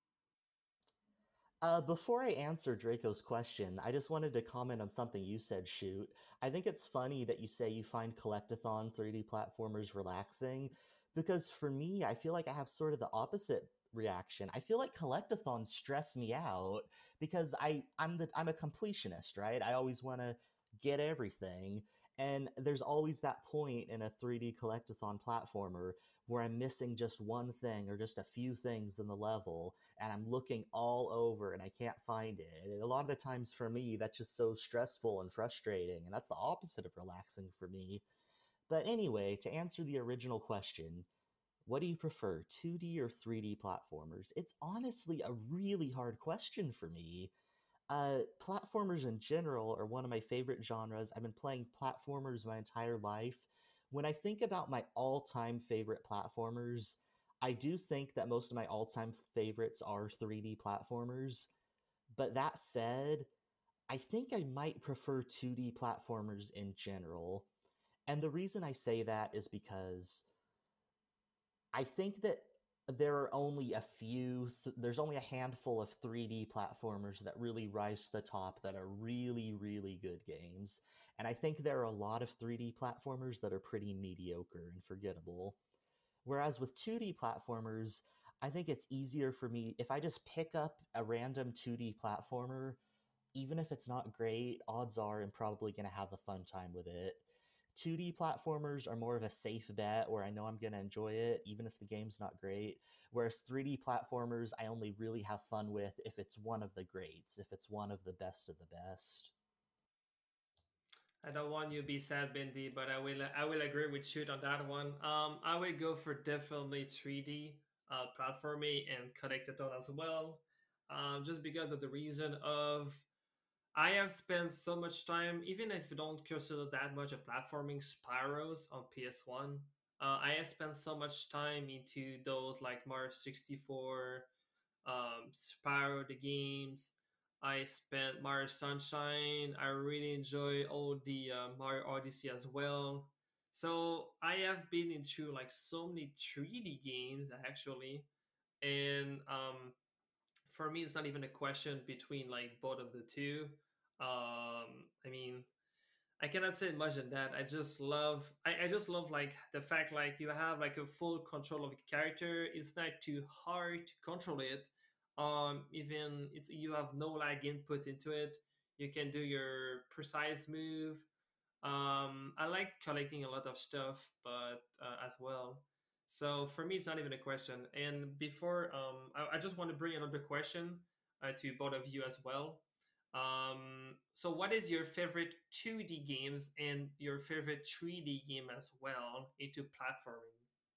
Uh, before I answer Draco's question, I just wanted to comment on something you said, Shoot. I think it's funny that you say you find collectathon three D platformers relaxing, because for me, I feel like I have sort of the opposite reaction. I feel like collectathons stress me out because I I'm the I'm a completionist, right? I always want to get everything. And there's always that point in a three D collectathon platformer where I'm missing just one thing or just a few things in the level, and I'm looking all over and I can't find it. And a lot of the times for me, that's just so stressful and frustrating, and that's the opposite of relaxing for me. But anyway, to answer the original question, what do you prefer, two D or three D platformers? It's honestly a really hard question for me. Uh, platformers in general are one of my favorite genres. I've been playing platformers my entire life. When I think about my all time favorite platformers, I do think that most of my all time favorites are three D platformers. But that said, I think I might prefer two D platformers in general. And the reason I say that is because I think that there are only a few, th- there's only a handful of three D platformers that really rise to the top that are really, really good games. And I think there are a lot of three D platformers that are pretty mediocre and forgettable. Whereas with two D platformers, I think it's easier for me if I just pick up a random two D platformer, even if it's not great, odds are I'm probably going to have a fun time with it. two D platformers are more of a safe bet where I know I'm going to enjoy it, even if the game's not great. Whereas three D platformers, I only really have fun with if it's one of the greats, if it's one of the best of the best. I don't want you to be sad, Bindi, but I will I will agree with Shoot on that one. Um, I will go for definitely three D uh, platforming and collectathon as well, um, just because of the reason of I have spent so much time, even if you don't consider that much of platforming, Spyros on P S one. Uh, I have spent so much time into those like Mario sixty-four, um, Spyro the games. I spent Mario Sunshine. I really enjoy all the uh, Mario Odyssey as well. So I have been into like so many three D games actually, and um, for me, it's not even a question between like both of the two. Um, I mean, I cannot say much than that. I just love I, I just love like the fact like you have like a full control of your character. It's not too hard to control it. Um even it's you have no lag input into it. You can do your precise move. Um I like collecting a lot of stuff but uh, as well. So for me it's not even a question. And before um I, I just want to bring another question uh, to both of you as well. Um, so what is your favorite two D games and your favorite three D game as well into platforming?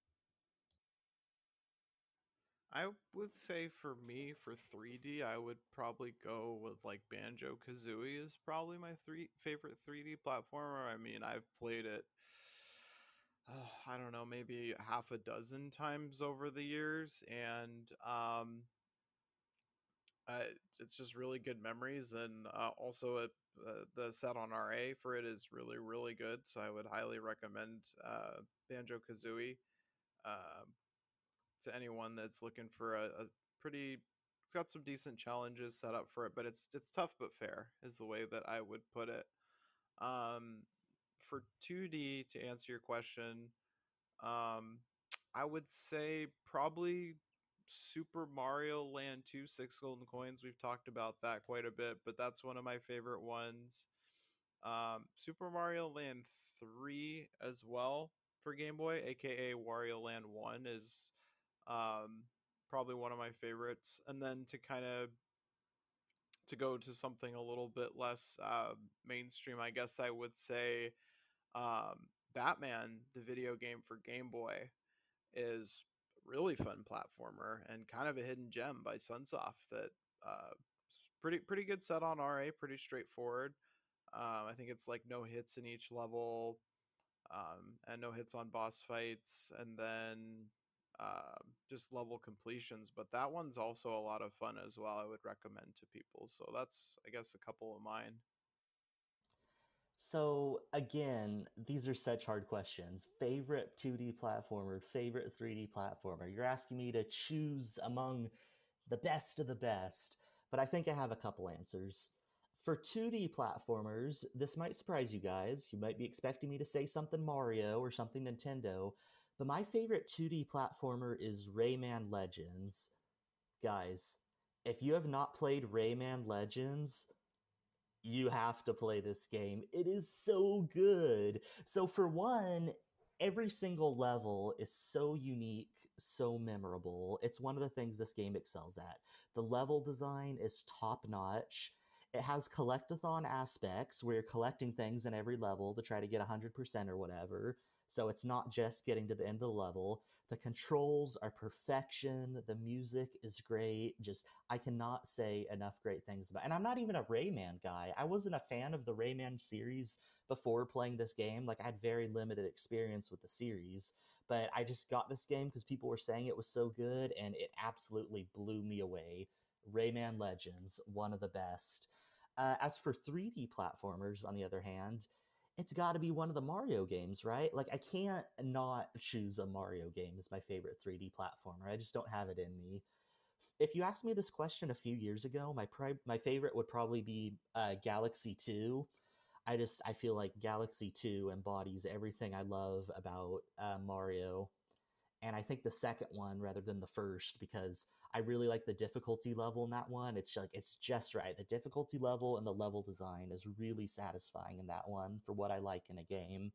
I would say for me, for three D, I would probably go with like Banjo Kazooie is probably my three favorite three D platformer. I mean, I've played it, uh, I don't know, maybe half a dozen times over the years, and um, uh, it's it's just really good memories. And uh, also, it, uh, the set on R A for it is really, really good. So I would highly recommend uh, Banjo Kazooie. Um to anyone that's looking for a, a pretty, it's got some decent challenges set up for it, but it's it's tough but fair is the way that I would put it. Um for two D, to answer your question, um I would say probably Super Mario Land two, Six Golden Coins. We've talked about that quite a bit, but that's one of my favorite ones. Um, Super Mario Land three as well for Game Boy, aka Wario Land one, is um, probably one of my favorites. And then to kind of to go to something a little bit less uh, mainstream, I guess I would say um, Batman, the video game for Game Boy, is a really fun platformer and kind of a hidden gem by Sunsoft that uh, pretty pretty good set on R A, pretty straightforward. Um, I think it's like no hits in each level, um, and no hits on boss fights, and then uh, just level completions. But that one's also a lot of fun as well. I would recommend to people. So that's, I guess, a couple of mine. So again, these are such hard questions. Favorite two D platformer, favorite three D platformer. You're asking me to choose among the best of the best, but I think I have a couple answers. For two D platformers, this might surprise you guys. You might be expecting me to say something Mario or something Nintendo, but my favorite two D platformer is Rayman Legends. Guys, if you have not played Rayman Legends, you have to play this game. It is so good. So, for one, every single level is so unique, so memorable. It's one of the things this game excels at. The level design is top notch. It has collectathon aspects where you're collecting things in every level to try to get one hundred percent or whatever. So it's not just getting to the end of the level. The controls are perfection. The music is great. Just I cannot say enough great things about. And I'm not even a Rayman guy. I wasn't a fan of the Rayman series before playing this game. Like I had very limited experience with the series, but I just got this game because people were saying it was so good, and it absolutely blew me away. Rayman Legends, one of the best. Uh, as for three D platformers, on the other hand, it's got to be one of the Mario games, right? Like I can't not choose a Mario game as my favorite three D platformer. I just don't have it in me. If you asked me this question a few years ago, my pri- my favorite would probably be uh, Galaxy two. I just I feel like Galaxy two embodies everything I love about uh, Mario, and I think the second one rather than the first because I really like the difficulty level in that one. It's like it's just right. The difficulty level and the level design is really satisfying in that one for what I like in a game.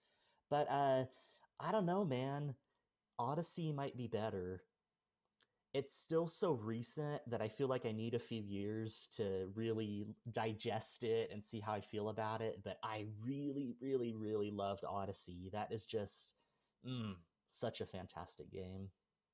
But uh I don't know, man. Odyssey might be better. It's still so recent that I feel like I need a few years to really digest it and see how I feel about it. But I really, really, really loved Odyssey. That is just mm, such a fantastic game.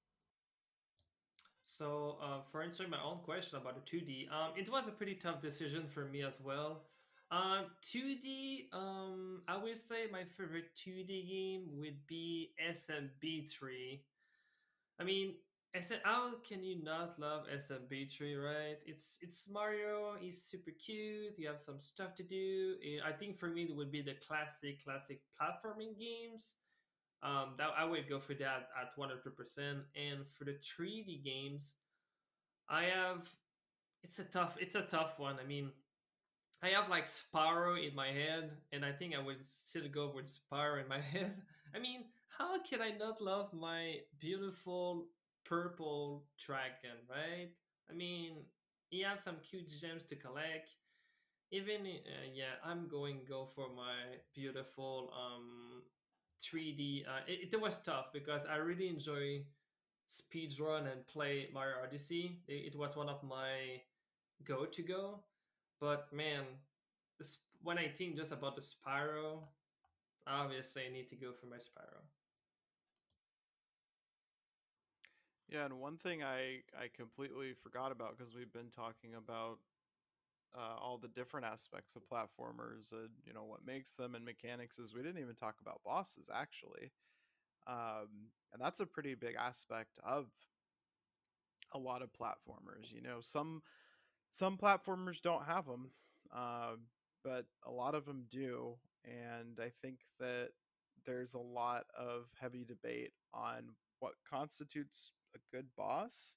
So, uh, for answering my own question about the two D, um, it was a pretty tough decision for me as well. Um, two D, um, I will say my favorite two D game would be S M B three. I mean, S M, how can you not love S M B three, right? It's it's Mario. He's super cute. You have some stuff to do. Eh, I think for me it would be the classic classic platforming games. Um, that I would go for that at one hundred percent. And for the three D games, I have it's a tough it's a tough one. I mean, I have like Sparrow in my head, and I think I would still go with Sparrow in my head. I mean, how can I not love my beautiful purple dragon, right? I mean, you have some cute gems to collect. Even uh, yeah, I'm going go for my beautiful um three D. Uh, it, it was tough because I really enjoy speedrun and play Mario Odyssey. It, it was one of my go to go. But man, this, when I think just about the Spyro, obviously I need to go for my Spyro. Yeah, and one thing I I completely forgot about because we've been talking about uh, all the different aspects of platformers and you know what makes them and mechanics is we didn't even talk about bosses actually, um, and that's a pretty big aspect of a lot of platformers. You know, some some platformers don't have them, uh, but a lot of them do, and I think that there's a lot of heavy debate on what constitutes a good boss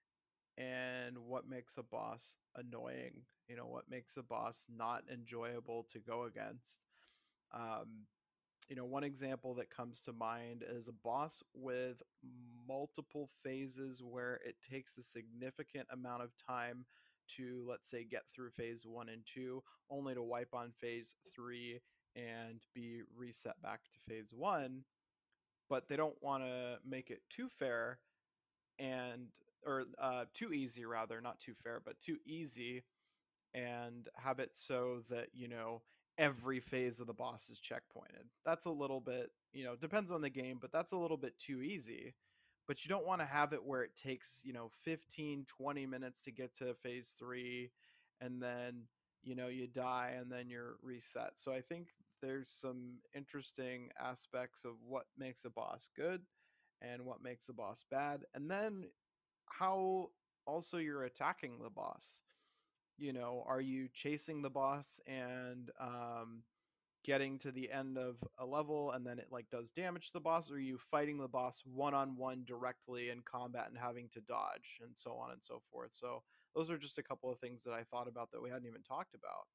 and what makes a boss annoying. You know, what makes a boss not enjoyable to go against. Um, you know, one example that comes to mind is a boss with multiple phases where it takes a significant amount of time to, let's say, get through phase one and two, only to wipe on phase three and be reset back to phase one. But they don't want to make it too fair and or uh, too easy rather, not too fair, but too easy, and have it so that you know every phase of the boss is checkpointed. That's a little bit, you know, depends on the game, but that's a little bit too easy. But you don't want to have it where it takes, you know, fifteen, twenty minutes to get to phase three and then, you know, you die and then you're reset. So I think there's some interesting aspects of what makes a boss good and what makes a boss bad. And then how also you're attacking the boss. You know, are you chasing the boss and um, getting to the end of a level and then it like does damage to the boss, or are you fighting the boss one on one directly in combat and having to dodge and so on and so forth? So those are just a couple of things that I thought about that we hadn't even talked about.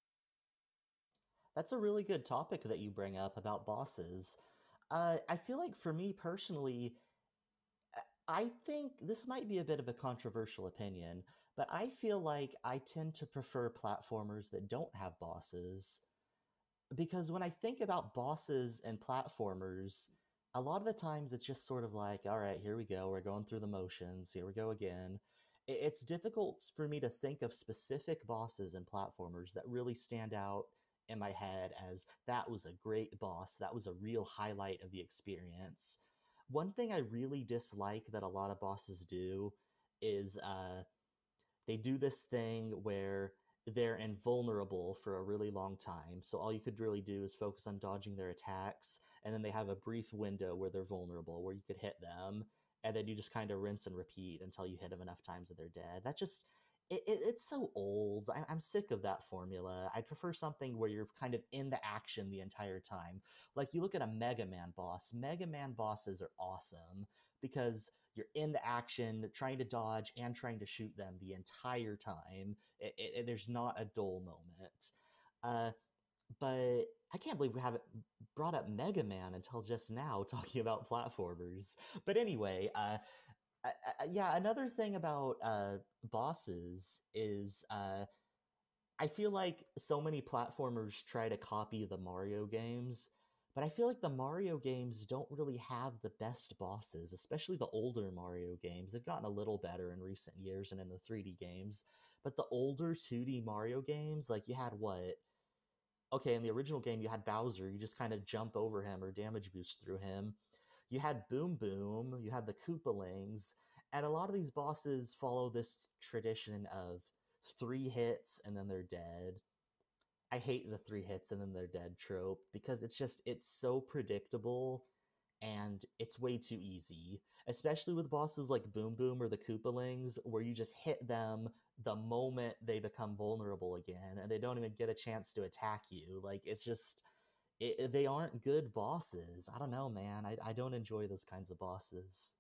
That's a really good topic that you bring up about bosses. Uh, I feel like for me personally, I think this might be a bit of a controversial opinion, but I feel like I tend to prefer platformers that don't have bosses because when I think about bosses and platformers, a lot of the times it's just sort of like, all right, here we go. We're going through the motions. Here we go again. It's difficult for me to think of specific bosses and platformers that really stand out in my head as that was a great boss. That was a real highlight of the experience. One thing I really dislike that a lot of bosses do is uh, they do this thing where they're invulnerable for a really long time. So all you could really do is focus on dodging their attacks, and then they have a brief window where they're vulnerable, where you could hit them, and then you just kind of rinse and repeat until you hit them enough times that they're dead. That just it, it, it's so old. I, I'm sick of that formula. I prefer something where you're kind of in the action the entire time. Like you look at a Mega Man boss. Mega Man bosses are awesome because you're in the action, trying to dodge and trying to shoot them the entire time. It, it, there's not a dull moment. Uh, but I can't believe we haven't brought up Mega Man until just now, talking about platformers. But anyway, uh, I, I, yeah, another thing about uh, bosses is uh, I feel like so many platformers try to copy the Mario games, but I feel like the Mario games don't really have the best bosses, especially the older Mario games. They've gotten a little better in recent years and in the three D games, but the older two D Mario games, like you had what? Okay, in the original game, you had Bowser. You just kind of jump over him or damage boost through him. You had Boom Boom. You had the Koopalings. And a lot of these bosses follow this tradition of three hits and then they're dead. I hate the three hits and then they're dead trope because it's just, it's so predictable and it's way too easy. especially with bosses like Boom Boom or the Koopalings, where you just hit them the moment they become vulnerable again, and they don't even get a chance to attack you. Like, it's just, it, they aren't good bosses. I don't know, man. I, I don't enjoy those kinds of bosses.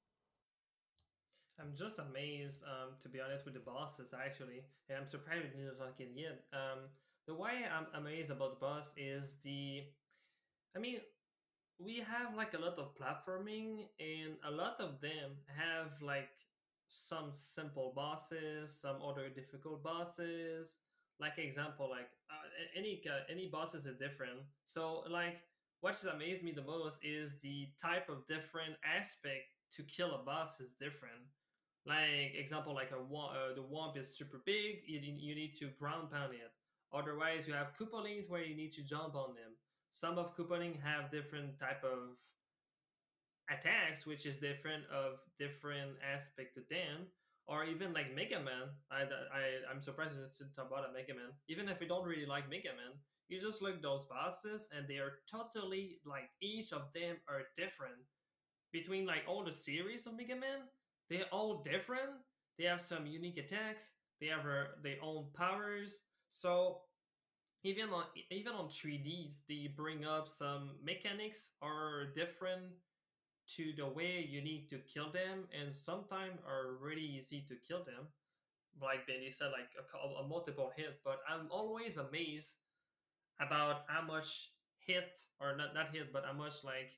I'm just amazed, um, to be honest, with the bosses actually, and I'm surprised we didn't talk in yet. Um, the way I'm amazed about the boss is the, I mean, we have like a lot of platforming, and a lot of them have like some simple bosses, some other difficult bosses. Like example, like uh, any any bosses are different. So like what amazed me the most is the type of different aspect to kill a boss is different. Like example, like a uh, the womp is super big. You you need to ground pound it. Otherwise, you have Koopalings where you need to jump on them. Some of Koopaling have different type of attacks, which is different of different aspect to them. Or even like Mega Man. I, I, I'm surprised you didn't talk about a Mega Man. Even if you don't really like Mega Man, you just look those bosses and they are totally like each of them are different. Between like all the series of Mega Man, they're all different. They have some unique attacks. They have uh, their own powers. So even on even on three Ds, they bring up some mechanics are different to the way you need to kill them, and sometimes are really easy to kill them. Like Benny said, like a, a multiple hit. But I'm always amazed about how much hit or not not hit, but how much like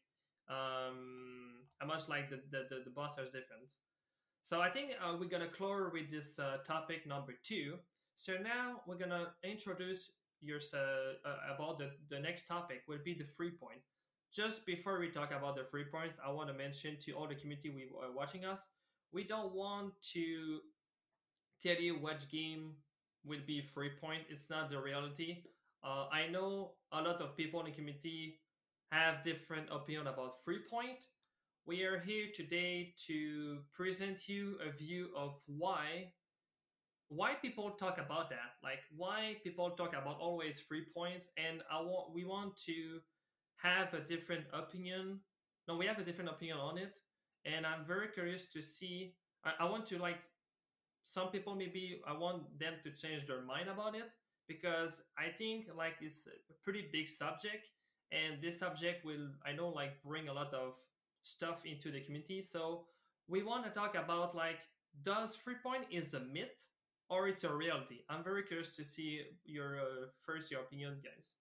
um how much like the the the, the boss is different. So I think uh, we're gonna close with this uh, topic number two. So now we're gonna introduce yours uh, uh, about the the next topic will be the free point. Just before we talk about the free points, I want to mention to all the community we are watching us, we don't want to tell you which game will be free point. It's not the reality. Uh, I know a lot of people in the community have different opinion about free point. We are here today to present you a view of why why people talk about that, like why people talk about always free points, and I want we want to have a different opinion. No, we have a different opinion on it, and I'm very curious to see. I, I want to like some people maybe I want them to change their mind about it because I think like it's a pretty big subject, and this subject will I know like bring a lot of stuff into the community. So we want to talk about like does free point is a myth or it's a reality? I'm very curious to see your uh, first your opinion, guys.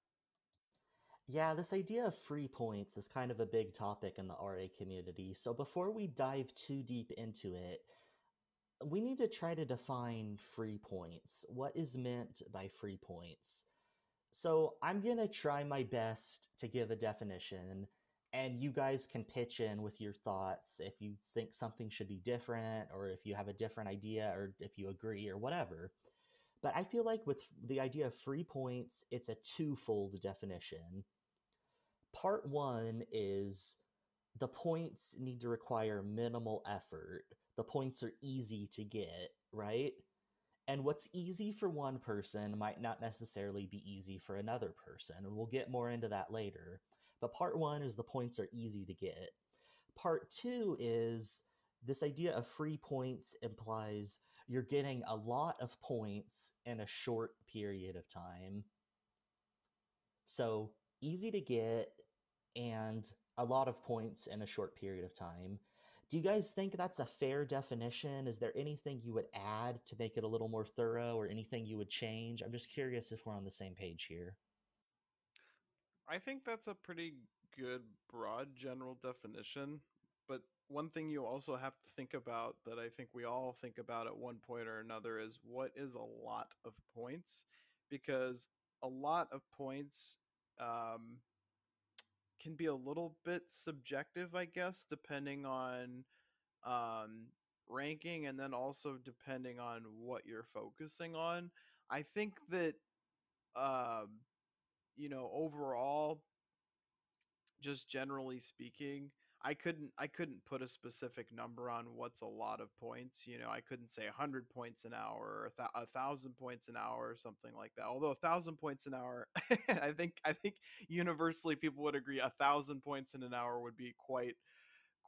Yeah, this idea of free points is kind of a big topic in the R A community. So before we dive too deep into it, we need to try to define free points. What is meant by free points? So I'm going to try my best to give a definition, and you guys can pitch in with your thoughts if you think something should be different, or if you have a different idea, or if you agree, or whatever. But I feel like with the idea of free points, it's a twofold definition. Part one is the points need to require minimal effort. The points are easy to get, right? And what's easy for one person might not necessarily be easy for another person. And we'll get more into that later. But part one is the points are easy to get. Part two is this idea of free points implies you're getting a lot of points in a short period of time. So easy to get and a lot of points in a short period of time. Do you guys think that's a fair definition? Is there anything you would add to make it a little more thorough or anything you would change? I'm just curious if we're on the same page here. I think that's a pretty good broad general definition, but one thing you also have to think about that I think we all think about at one point or another is what is a lot of points? Because a lot of points um, can be a little bit subjective, I guess, depending on um, ranking and then also depending on what you're focusing on. I think that, um, you know, overall, just generally speaking, I couldn't I couldn't put a specific number on what's a lot of points. You know, I couldn't say a hundred points an hour or a, th- a thousand points an hour or something like that. Although a thousand points an hour, I think I think universally people would agree a thousand points in an hour would be quite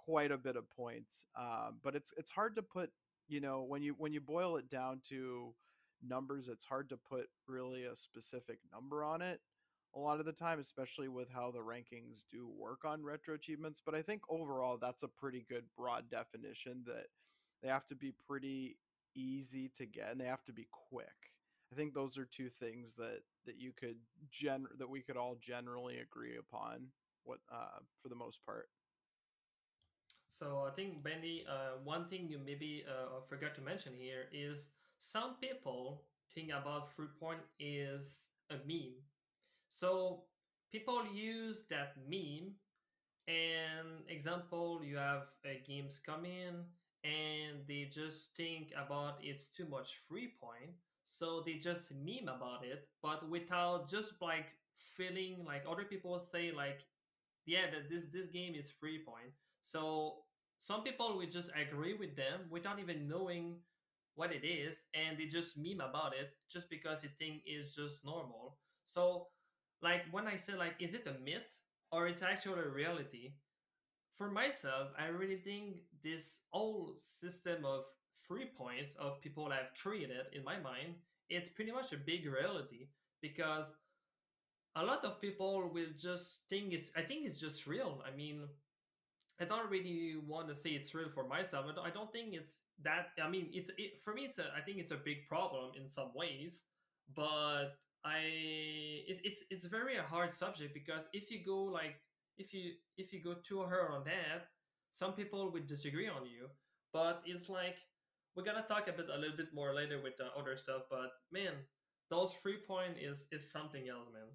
quite a bit of points. Um, but it's it's hard to put, you know, when you when you boil it down to numbers, it's hard to put really a specific number on it a lot of the time, especially with how the rankings do work on retro achievements. But I think overall that's a pretty good broad definition, that they have to be pretty easy to get and they have to be quick. I think those are two things that that you could gen that we could all generally agree upon, what uh for the most part. So I think Benny, uh, one thing you maybe uh, forgot to mention here is some people think about Fruitpoint is a meme. So people use that meme, and example, you have uh, games come in and they just think about it's too much free point, so they just meme about it, but without just like feeling like other people say like, yeah, that this this game is free point. So some people will just agree with them without even knowing what it is, and they just meme about it just because they think it's just normal. So like when I say like, is it a myth or it's actually a reality? For myself, I really think this whole system of free points of people have created in my mind, it's pretty much a big reality, because a lot of people will just think it's, I think it's just real. I mean, I don't really want to say it's real for myself. I don't, I don't think it's that. I mean, it's it, for me. It's a. I think it's a big problem in some ways, but I it, it's it's very a hard subject, because if you go like, if you if you go too hard on that, some people would disagree on you. But it's like, we're gonna talk a bit a little bit more later with the other stuff. But man, those free point is is something else, man.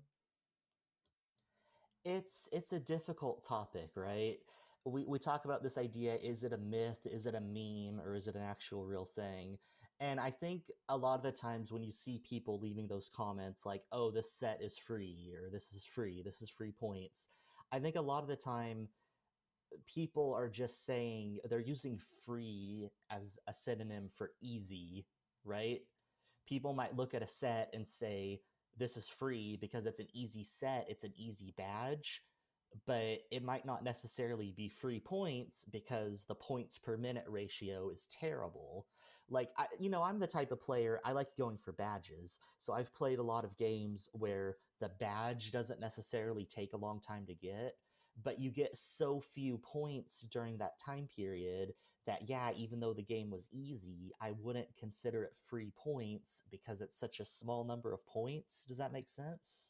It's it's a difficult topic, right? We we talk about this idea, is it a myth, is it a meme, or is it an actual real thing? And I think a lot of the times when you see people leaving those comments like, "Oh, this set is free," or "This is free, this is free points," I think a lot of the time people are just saying, they're using free as a synonym for easy, right? People might look at a set and say, this is free because it's an easy set, it's an easy badge, but it might not necessarily be free points because the points per minute ratio is terrible. Like, I, you know, I'm the type of player, I like going for badges. So I've played a lot of games where the badge doesn't necessarily take a long time to get, but you get so few points during that time period that, yeah, even though the game was easy, I wouldn't consider it free points because it's such a small number of points. Does that make sense?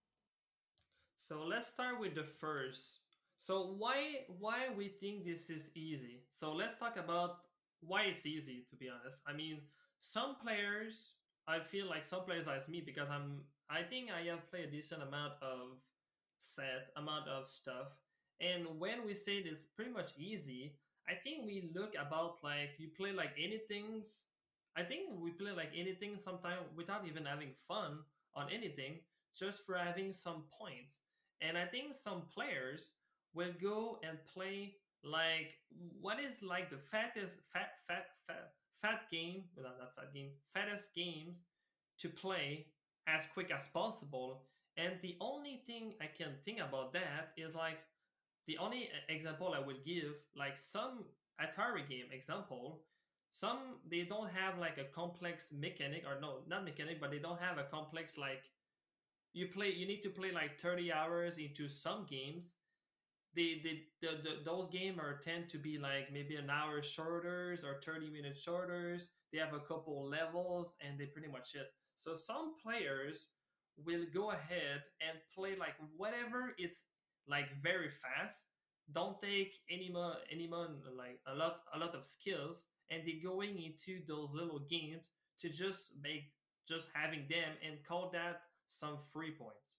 So let's start with the first. So why why we think this is easy? So let's talk about why it's easy, to be honest. I mean, some players, I feel like some players as me, because I'm I think I have played a decent amount of set amount of stuff. And when we say it's pretty much easy, I think we look about like you play like anything. I think we play like anything sometimes without even having fun on anything, just for having some points. And I think some players will go and play like, what is like the fattest fat fat fat fat game, well, not fat game, fattest games to play as quick as possible. And the only thing I can think about that is like, the only e- example I would give, like some Atari game example, some they don't have like a complex mechanic, or no, not mechanic, but they don't have a complex like, you play you need to play like thirty hours into some games. They, they the, the those games are tend to be like maybe an hour shorter or thirty minutes shorter. They have a couple levels and they pretty much it. So some players will go ahead and play like whatever, it's like very fast, don't take any more any more like a lot a lot of skills, and they going into those little games to just make, just having them, and call that some free points.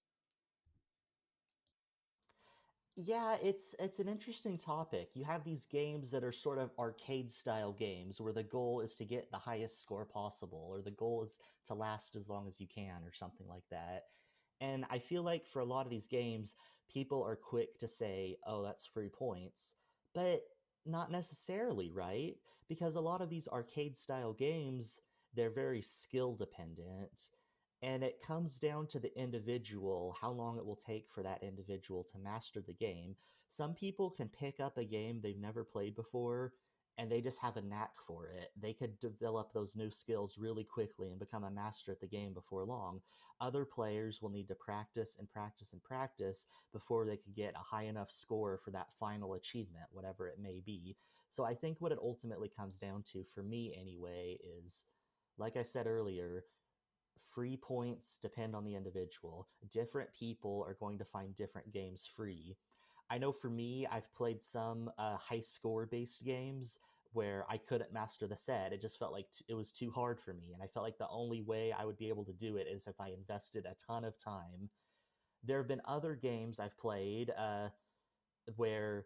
Yeah, it's it's an interesting topic. You have these games that are sort of arcade style games where the goal is to get the highest score possible, or the goal is to last as long as you can, or something like that. And I feel like for a lot of these games, people are quick to say, "Oh, that's free points." But not necessarily, right? Because a lot of these arcade style games, they're very skill dependent. And it comes down to the individual, how long it will take for that individual to master the game. Some people can pick up a game they've never played before and they just have a knack for it. They could develop those new skills really quickly and become a master at the game before long. Other players will need to practice and practice and practice before they could get a high enough score for that final achievement, whatever it may be. So I think what it ultimately comes down to, for me anyway, is like I said earlier, free points depend on the individual. Different people are going to find different games free. I know for me, I've played some uh, high score based games where I couldn't master the set. It just felt like t- it was too hard for me. And I felt like the only way I would be able to do it is if I invested a ton of time. There have been other games I've played uh, where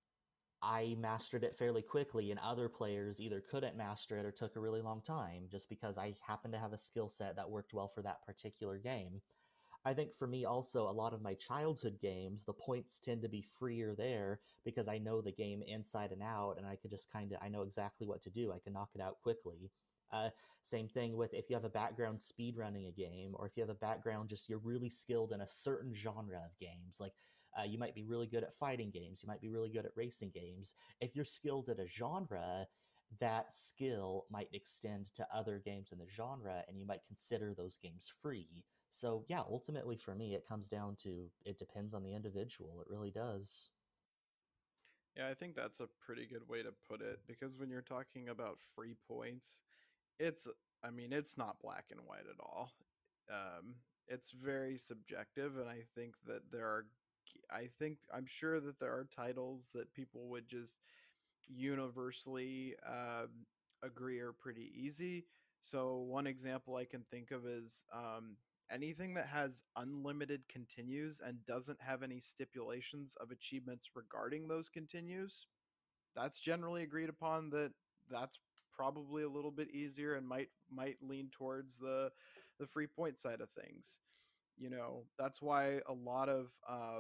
I mastered it fairly quickly, and other players either couldn't master it or took a really long time just because I happened to have a skill set that worked well for that particular game. I think for me also, a lot of my childhood games, the points tend to be freer there because I know the game inside and out, and I could just kind of, I know exactly what to do. I can knock it out quickly. Uh, Same thing with if you have a background speedrunning a game, or if you have a background just you're really skilled in a certain genre of games. Like uh, you might be really good at fighting games, you might be really good at racing games. If you're skilled at a genre, that skill might extend to other games in the genre, and you might consider those games free. So yeah, ultimately for me, it comes down to it depends on the individual. It really does. Yeah, I think that's a pretty good way to put it because when you're talking about free points, it's I mean, it's not black and white at all. Um, it's very subjective, and I think that there are I think I'm sure that there are titles that people would just universally um, agree are pretty easy. So one example I can think of is um, anything that has unlimited continues and doesn't have any stipulations of achievements regarding those continues. That's generally agreed upon that that's probably a little bit easier and might might lean towards the the free point side of things. You know, that's why a lot of uh,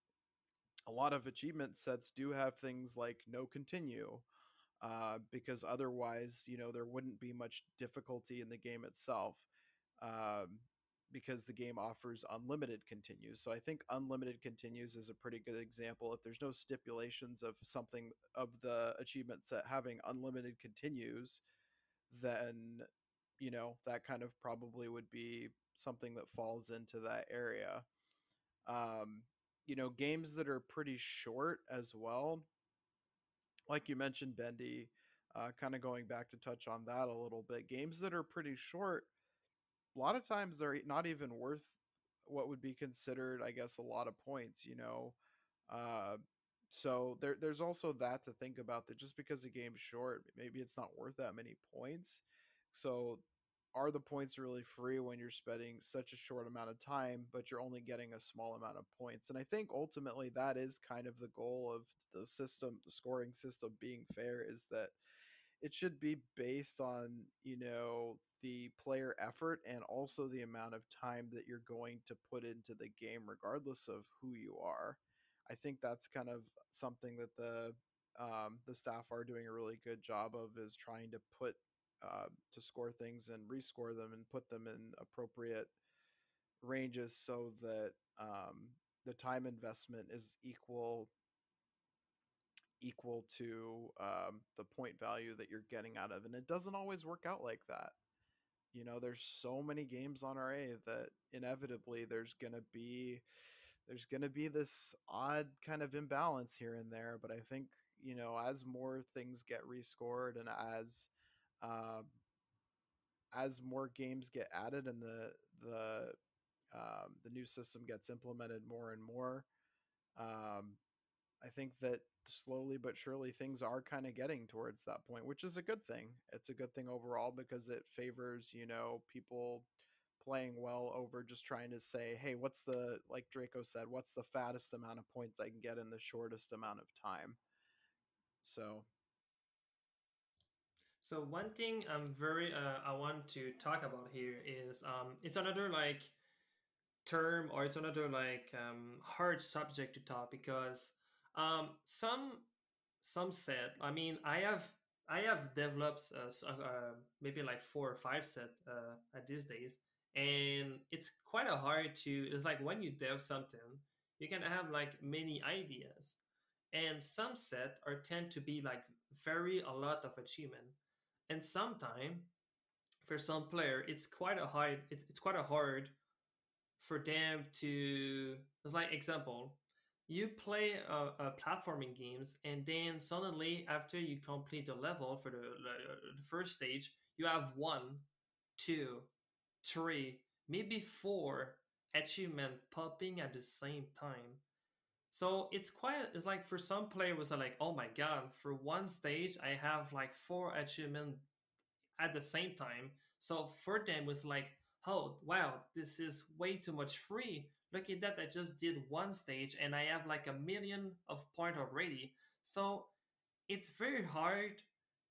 a lot of achievement sets do have things like no continue, uh, because otherwise, you know, there wouldn't be much difficulty in the game itself, um, because the game offers unlimited continues. So I think unlimited continues is a pretty good example. If there's no stipulations of something of the achievement set having unlimited continues, then you know that kind of probably would be something that falls into that area. Um, you know, games that are pretty short as well, like you mentioned, Bendy, uh, kind of going back to touch on that a little bit. Games that are pretty short, a lot of times they're not even worth what would be considered, I guess, a lot of points. You know, uh, so there, there's also that to think about. That just because a game's short, maybe it's not worth that many points. So, are the points really free when you're spending such a short amount of time, but you're only getting a small amount of points? And I think ultimately that is kind of the goal of the system, the scoring system being fair, is that it should be based on, you know, the player effort and also the amount of time that you're going to put into the game regardless of who you are. I think that's kind of something that the um, the staff are doing a really good job of, is trying to put uh, to score things and rescore them and put them in appropriate ranges so that um, the time investment is equal equal to um, the point value that you're getting out of. And it doesn't always work out like that. You know, there's so many games on R A that inevitably there's gonna be there's gonna be this odd kind of imbalance here and there. But I think, you know, as more things get rescored and as uh, as more games get added and the the um, the new system gets implemented more and more, um, I think that slowly but surely things are kind of getting towards that point, which is a good thing. It's a good thing overall because it favors, you know, people playing well over just trying to say, hey, what's the, like Draco said, what's the fattest amount of points I can get in the shortest amount of time? So, So one thing I'm very uh, I want to talk about here is um, it's another like term, or it's another like um, hard subject to talk because um, some some set. I mean, I have I have developed uh, s- uh, uh, maybe like four or five set uh, at these days, and it's quite a hard to. It's like when you dev something, you can have like many ideas, and some set are tend to be like very a lot of achievement, and sometimes for some player it's quite a hard it's, it's quite a hard for them to. It's like example, you play a, a platforming games, and then suddenly after you complete the level for the, the first stage, you have one, two, three, maybe four achievement popping at the same time. So it's quite, it's like for some players are like, oh my god, for one stage I have like four achievement at the same time. So for them, it's like, oh wow, this is way too much free. Look at that, I just did one stage and I have like a million of point already. So it's very hard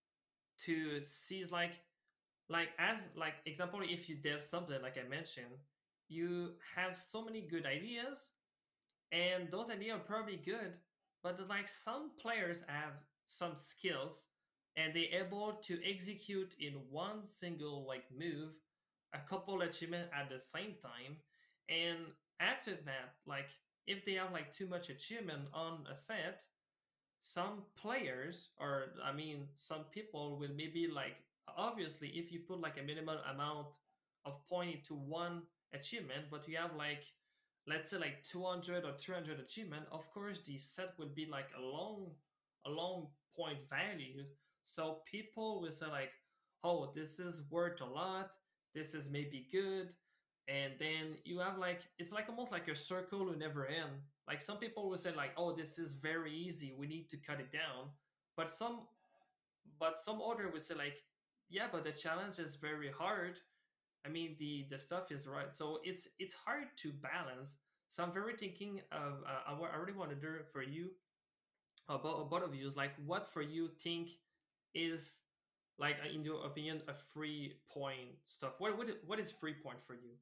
to see like like as like example, if you dev something like I mentioned, you have so many good ideas, and those ideas are probably good, but like some players have some skills and they're able to execute in one single like move a couple achievement at the same time. And after that, like if they have like too much achievement on a set, some players, or I mean some people will maybe like, obviously if you put like a minimum amount of point to one achievement, but you have like, let's say like two hundred or three hundred achievement, of course the set will be like a long a long point value. So people will say like, oh, this is worth a lot, this is maybe good. And then you have like, it's like almost like a circle who never end. Like some people will say like, oh, this is very easy, we need to cut it down. But some but some other will say like, yeah, but the challenge is very hard. I mean, the the stuff is right. So it's it's hard to balance. So I'm very thinking of, uh, I really want to do it for you, about both of you, is like, what for you think is like, uh, in your opinion, a free point stuff. What what what is free point for you?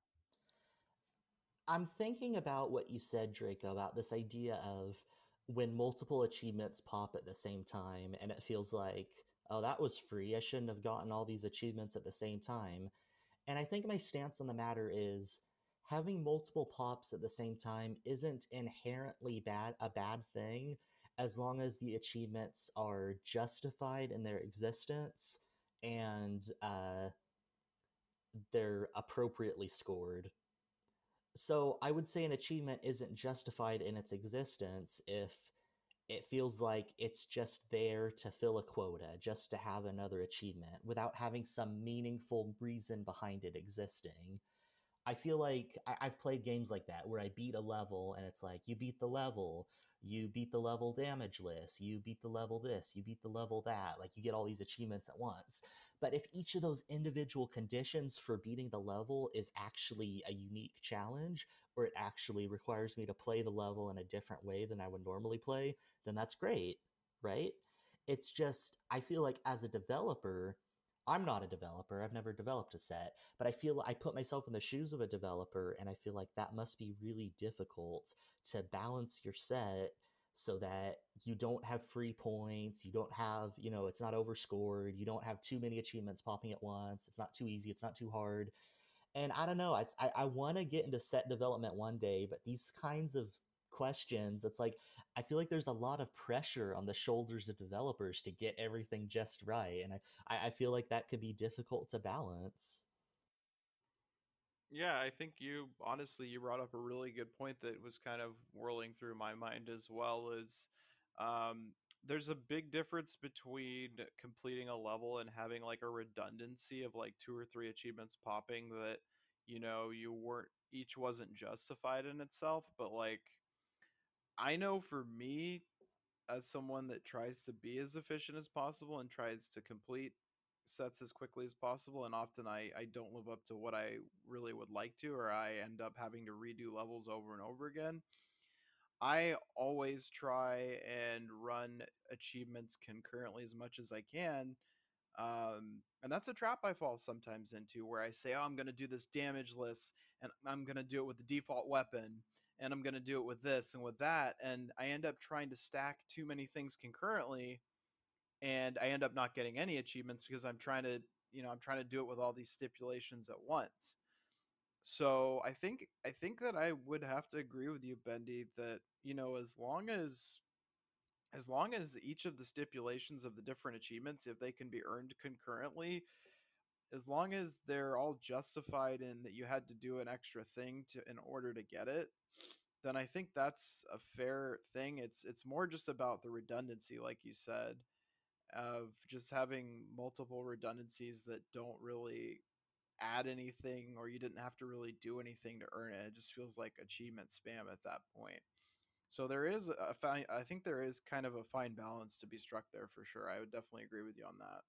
I'm thinking about what you said, Draco, about this idea of when multiple achievements pop at the same time and it feels like, oh, that was free. I shouldn't have gotten all these achievements at the same time. And I think my stance on the matter is having multiple pops at the same time isn't inherently bad a bad thing as long as the achievements are justified in their existence and uh, they're appropriately scored. So I would say an achievement isn't justified in its existence if it feels like it's just there to fill a quota, just to have another achievement, without having some meaningful reason behind it existing. I feel like I, I've played games like that where I beat a level and it's like, you beat the level, you beat the level damage list, you beat the level this, you beat the level that. Like you get all these achievements at once. But if each of those individual conditions for beating the level is actually a unique challenge, or it actually requires me to play the level in a different way than I would normally play, then that's great, right? It's just, I feel like as a developer, I'm not a developer. I've never developed a set, but I feel I put myself in the shoes of a developer, and I feel like that must be really difficult to balance your set so that you don't have free points, you don't have, you know, it's not overscored, you don't have too many achievements popping at once, it's not too easy, it's not too hard. And I don't know, it's, I, I want to get into set development one day, but these kinds of questions, it's like, I feel like there's a lot of pressure on the shoulders of developers to get everything just right. And I, I I feel like that could be difficult to balance. Yeah, I think you honestly you brought up a really good point that was kind of whirling through my mind as well. Is um, there's a big difference between completing a level and having like a redundancy of like two or three achievements popping that you know you weren't each wasn't justified in itself, but like I know for me, as someone that tries to be as efficient as possible and tries to complete sets as quickly as possible, and often I, I don't live up to what I really would like to, or I end up having to redo levels over and over again. I always try and run achievements concurrently as much as I can. Um, and that's a trap I fall sometimes into where I say, oh, I'm going to do this damage list and I'm going to do it with the default weapon and I'm going to do it with this and with that. And I end up trying to stack too many things concurrently and I end up not getting any achievements because I'm trying to, you know, I'm trying to do it with all these stipulations at once. So I think I think that I would have to agree with you, Bendy, that you know as long as as long as each of the stipulations of the different achievements, if they can be earned concurrently, as long as they're all justified in that you had to do an extra thing to in order to get it, then I think that's a fair thing. It's it's more just about the redundancy, like you said, of just having multiple redundancies that don't really add anything, or you didn't have to really do anything to earn it. It just feels like achievement spam at that point. So there is a fine, I think there is kind of a fine balance to be struck there for sure. I would definitely agree with you on that.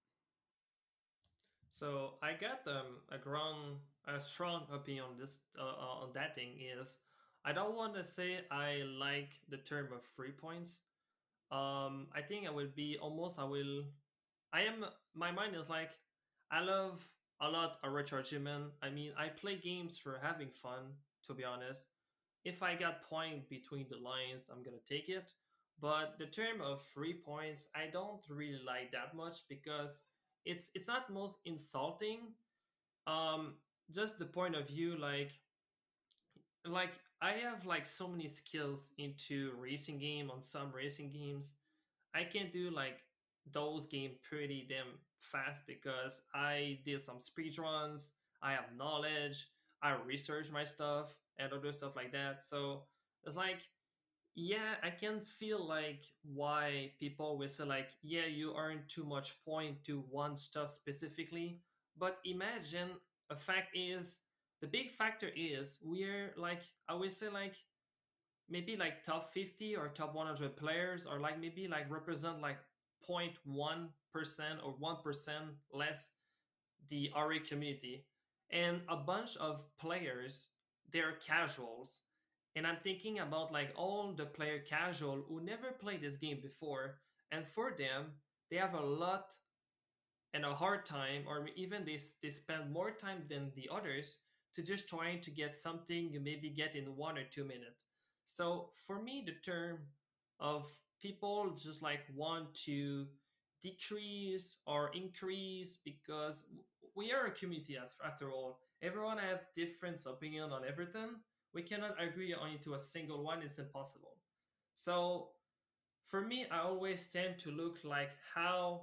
So I got um, a ground, a strong opinion on this uh, uh, on that thing is I don't want to say I like the term of free points. Um, I think I will be almost I will. I am my mind is like I love a lot of rechargement. I mean, I play games for having fun. To be honest, if I got point between the lines, I'm gonna take it. But the term of free points, I don't really like that much because it's it's not most insulting. Um, just the point of view, like like I have like so many skills into racing game on some racing games. I can do like those game pretty damn fast because I did some speed runs. I have knowledge. I research my stuff and other stuff like that. So it's like, yeah, I can feel like why people will say like, yeah, you earn too much point to one stuff specifically. But imagine a fact is the big factor is we're like I would say like maybe like top fifty or top one hundred players or like maybe like represent like zero point one percent or one percent less the R A community and a bunch of players they're casuals and I'm thinking about like all the player casual who never played this game before and for them they have a lot and a hard time or even they, they spend more time than the others to just trying to get something you maybe get in one or two minutes. So for me the term of people just like want to decrease or increase because we are a community as after all everyone have different opinion on everything. We cannot agree on into a single one. It's impossible. So for me I always tend to look like how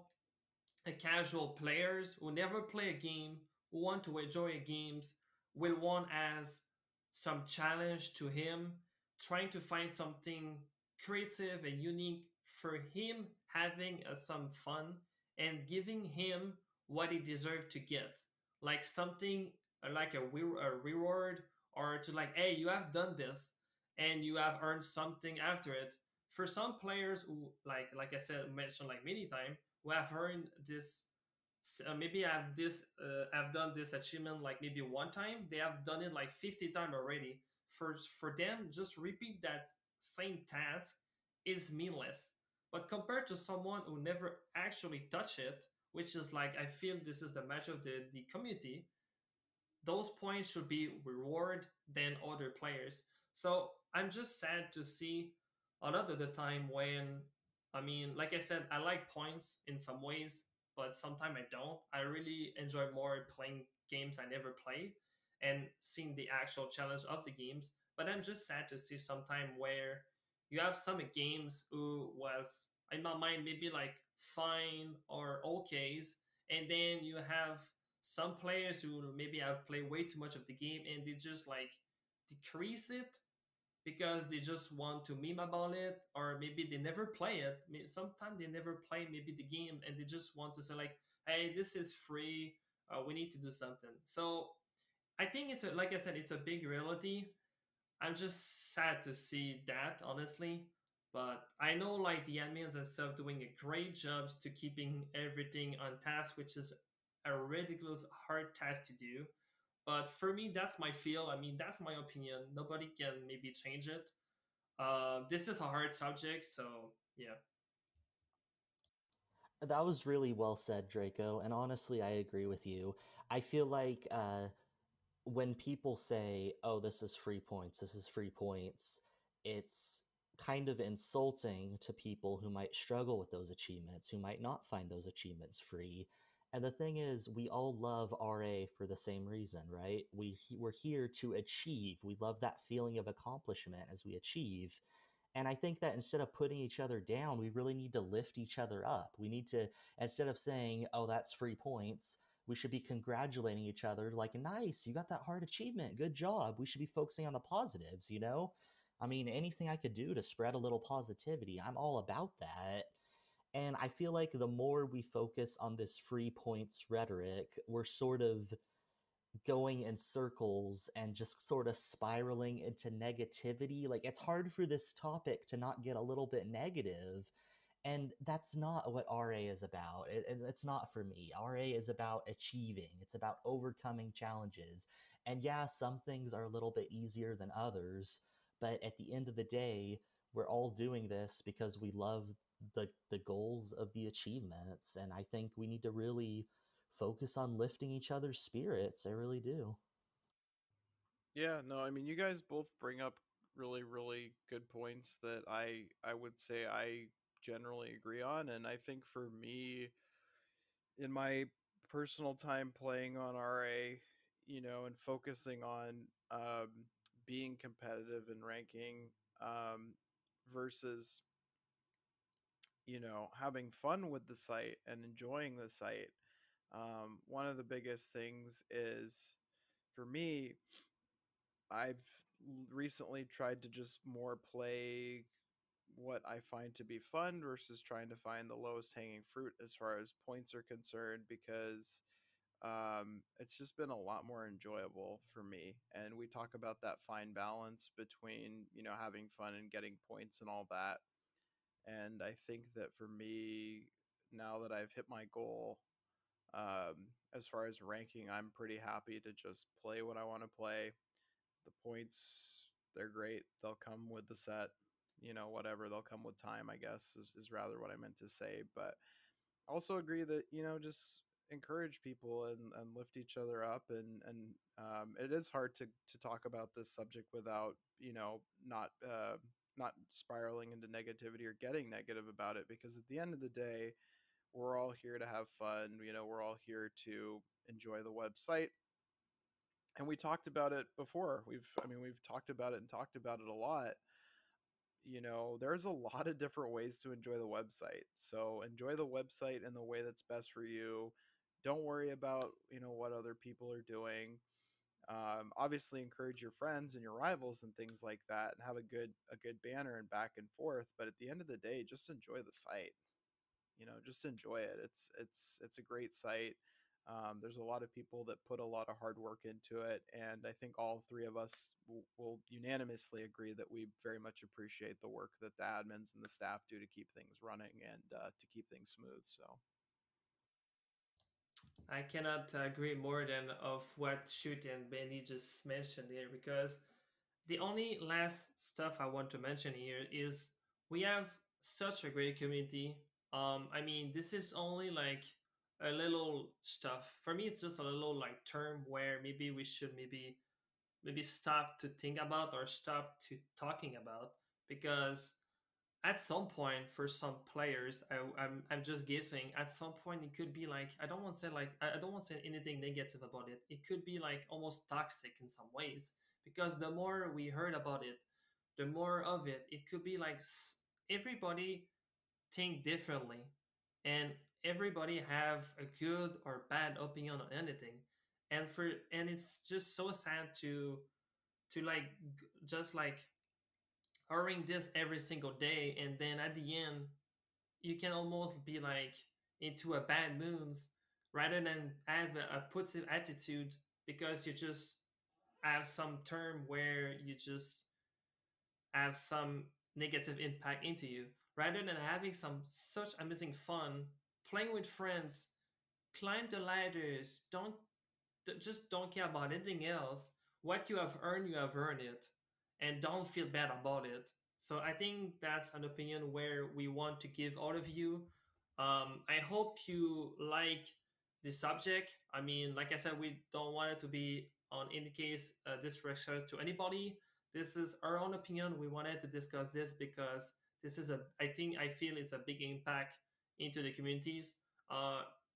a casual players who never play a game, who want to enjoy games, will want as some challenge to him, trying to find something creative and unique for him having uh, some fun and giving him what he deserves to get. Like something uh, like a, a reward or to like, hey, you have done this and you have earned something after it. For some players who like like I said mentioned like many times who have earned this uh, maybe I've this uh, I've done this achievement like maybe one time. They have done it like fifty times already. For for them, just repeat that same task is meaningless. But compared to someone who never actually touch it, which is like I feel this is the match of the the community, those points should be reward than other players. So I'm just sad to see a lot of the time when I mean, like I said, I like points in some ways, but sometimes I don't. I really enjoy more playing games I never played and seeing the actual challenge of the games. But I'm just sad to see sometime where you have some games who was in my mind maybe like fine or okays, and then you have some players who maybe have played way too much of the game and they just like decrease it because they just want to meme about it or maybe they never play it. Sometimes they never play maybe the game and they just want to say like, hey, this is free, uh, we need to do something. So I think it's a, like I said, it's a big reality. I'm just sad to see that, honestly. But I know like the admins and stuff doing a great jobs to keeping everything on task, which is a ridiculous hard task to do. But for me, that's my feel. I mean, that's my opinion. Nobody can maybe change it. Uh, this is a hard subject, so yeah. That was really well said, Draco, and honestly, I agree with you. I feel like uh, when people say, "Oh, this is free points, this is free points," it's kind of insulting to people who might struggle with those achievements, who might not find those achievements free. And the thing is, we all love R A for the same reason, right? We we're here to achieve. We love that feeling of accomplishment as we achieve. And I think that instead of putting each other down, we really need to lift each other up. We need to, instead of saying, "Oh, that's free points," we should be congratulating each other like, "Nice, you got that hard achievement. Good job." We should be focusing on the positives, you know? I mean, anything I could do to spread a little positivity, I'm all about that. And I feel like the more we focus on this free points rhetoric, we're sort of going in circles and just sort of spiraling into negativity. Like, it's hard for this topic to not get a little bit negative, and that's not what R A is about. It, it- it's not for me. R A is about achieving, it's about overcoming challenges. And yeah, some things are a little bit easier than others, but at the end of the day, we're all doing this because we love the the goals of the achievements, and I think we need to really focus on lifting each other's spirits. I really do. Yeah, no, I mean, you guys both bring up really, really good points that I I would say I generally agree on, and I think for me, in my personal time playing on R A, you know, and focusing on um, being competitive and ranking um, versus, you know, having fun with the site and enjoying the site. Um, one of the biggest things is for me, I've recently tried to just more play what I find to be fun versus trying to find the lowest hanging fruit as far as points are concerned, because um, it's just been a lot more enjoyable for me. And we talk about that fine balance between, you know, having fun and getting points and all that. And I think that for me, now that I've hit my goal, um, as far as ranking, I'm pretty happy to just play what I want to play. The points, they're great. They'll come with the set, you know, whatever. They'll come with time, I guess, is, is rather what I meant to say. But I also agree that, you know, just encourage people and, and lift each other up. And, and um, it is hard to, to talk about this subject without, you know, not, uh, not spiraling into negativity or getting negative about it, because at the end of the day, we're all here to have fun. You know, we're all here to enjoy the website, and we talked about it before. We've, I mean, we've talked about it and talked about it a lot. You know, there's a lot of different ways to enjoy the website. So enjoy the website in the way that's best for you. Don't worry about, you know, what other people are doing. Um, obviously, encourage your friends and your rivals and things like that, and have a good a good banner and back and forth. But at the end of the day, just enjoy the site. You know, just enjoy it. It's it's it's a great site. Um, there's a lot of people that put a lot of hard work into it, and I think all three of us w- will unanimously agree that we very much appreciate the work that the admins and the staff do to keep things running and uh, to keep things smooth. So I cannot agree more than of what Shoot and Benny just mentioned here, because the only last stuff I want to mention here is we have such a great community. Um, I mean, this is only like a little stuff. For me, it's just a little like term where maybe we should maybe maybe stop to think about or stop to talking about, because at some point for some players, I, I'm, I'm just guessing, at some point it could be like, I don't want to say like I don't want to say anything negative about it, it could be like almost toxic in some ways, because the more we heard about it, the more of it it could be like everybody think differently, and everybody have a good or bad opinion on anything. And for and it's just so sad to to like just like hurrying this every single day, and then at the end you can almost be like into a bad moods rather than have a, a positive attitude, because you just have some term where you just have some negative impact into you, rather than having some such amazing fun playing with friends, climb the ladders, don't just don't care about anything else. What you have earned, you have earned it, and don't feel bad about it. So I think that's an opinion where we want to give all of you. Um, I hope you like the subject. I mean, like I said, we don't want it to be on any case uh, disrespectful to anybody. This is our own opinion. We wanted to discuss this because this is a. I think I feel it's a big impact into the communities. Uh,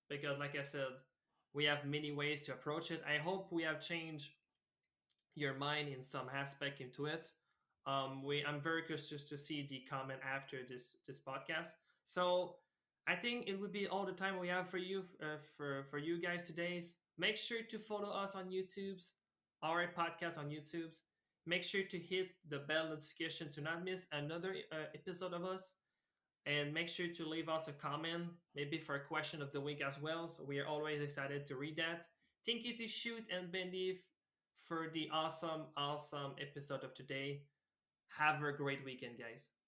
because, like I said, we have many ways to approach it. I hope we have changed your mind in some aspect into it. Um, we I'm very curious to see the comment after this this podcast. So I think it would be all the time we have for you uh, for for you guys today. Make sure to follow us on YouTube's our podcast on YouTube's. Make sure to hit the bell notification to not miss another uh, episode of us, and make sure to leave us a comment, maybe for a question of the week as well. So we are always excited to read that. Thank you to Shoot and Bendy for the awesome, awesome episode of today. Have a great weekend, guys.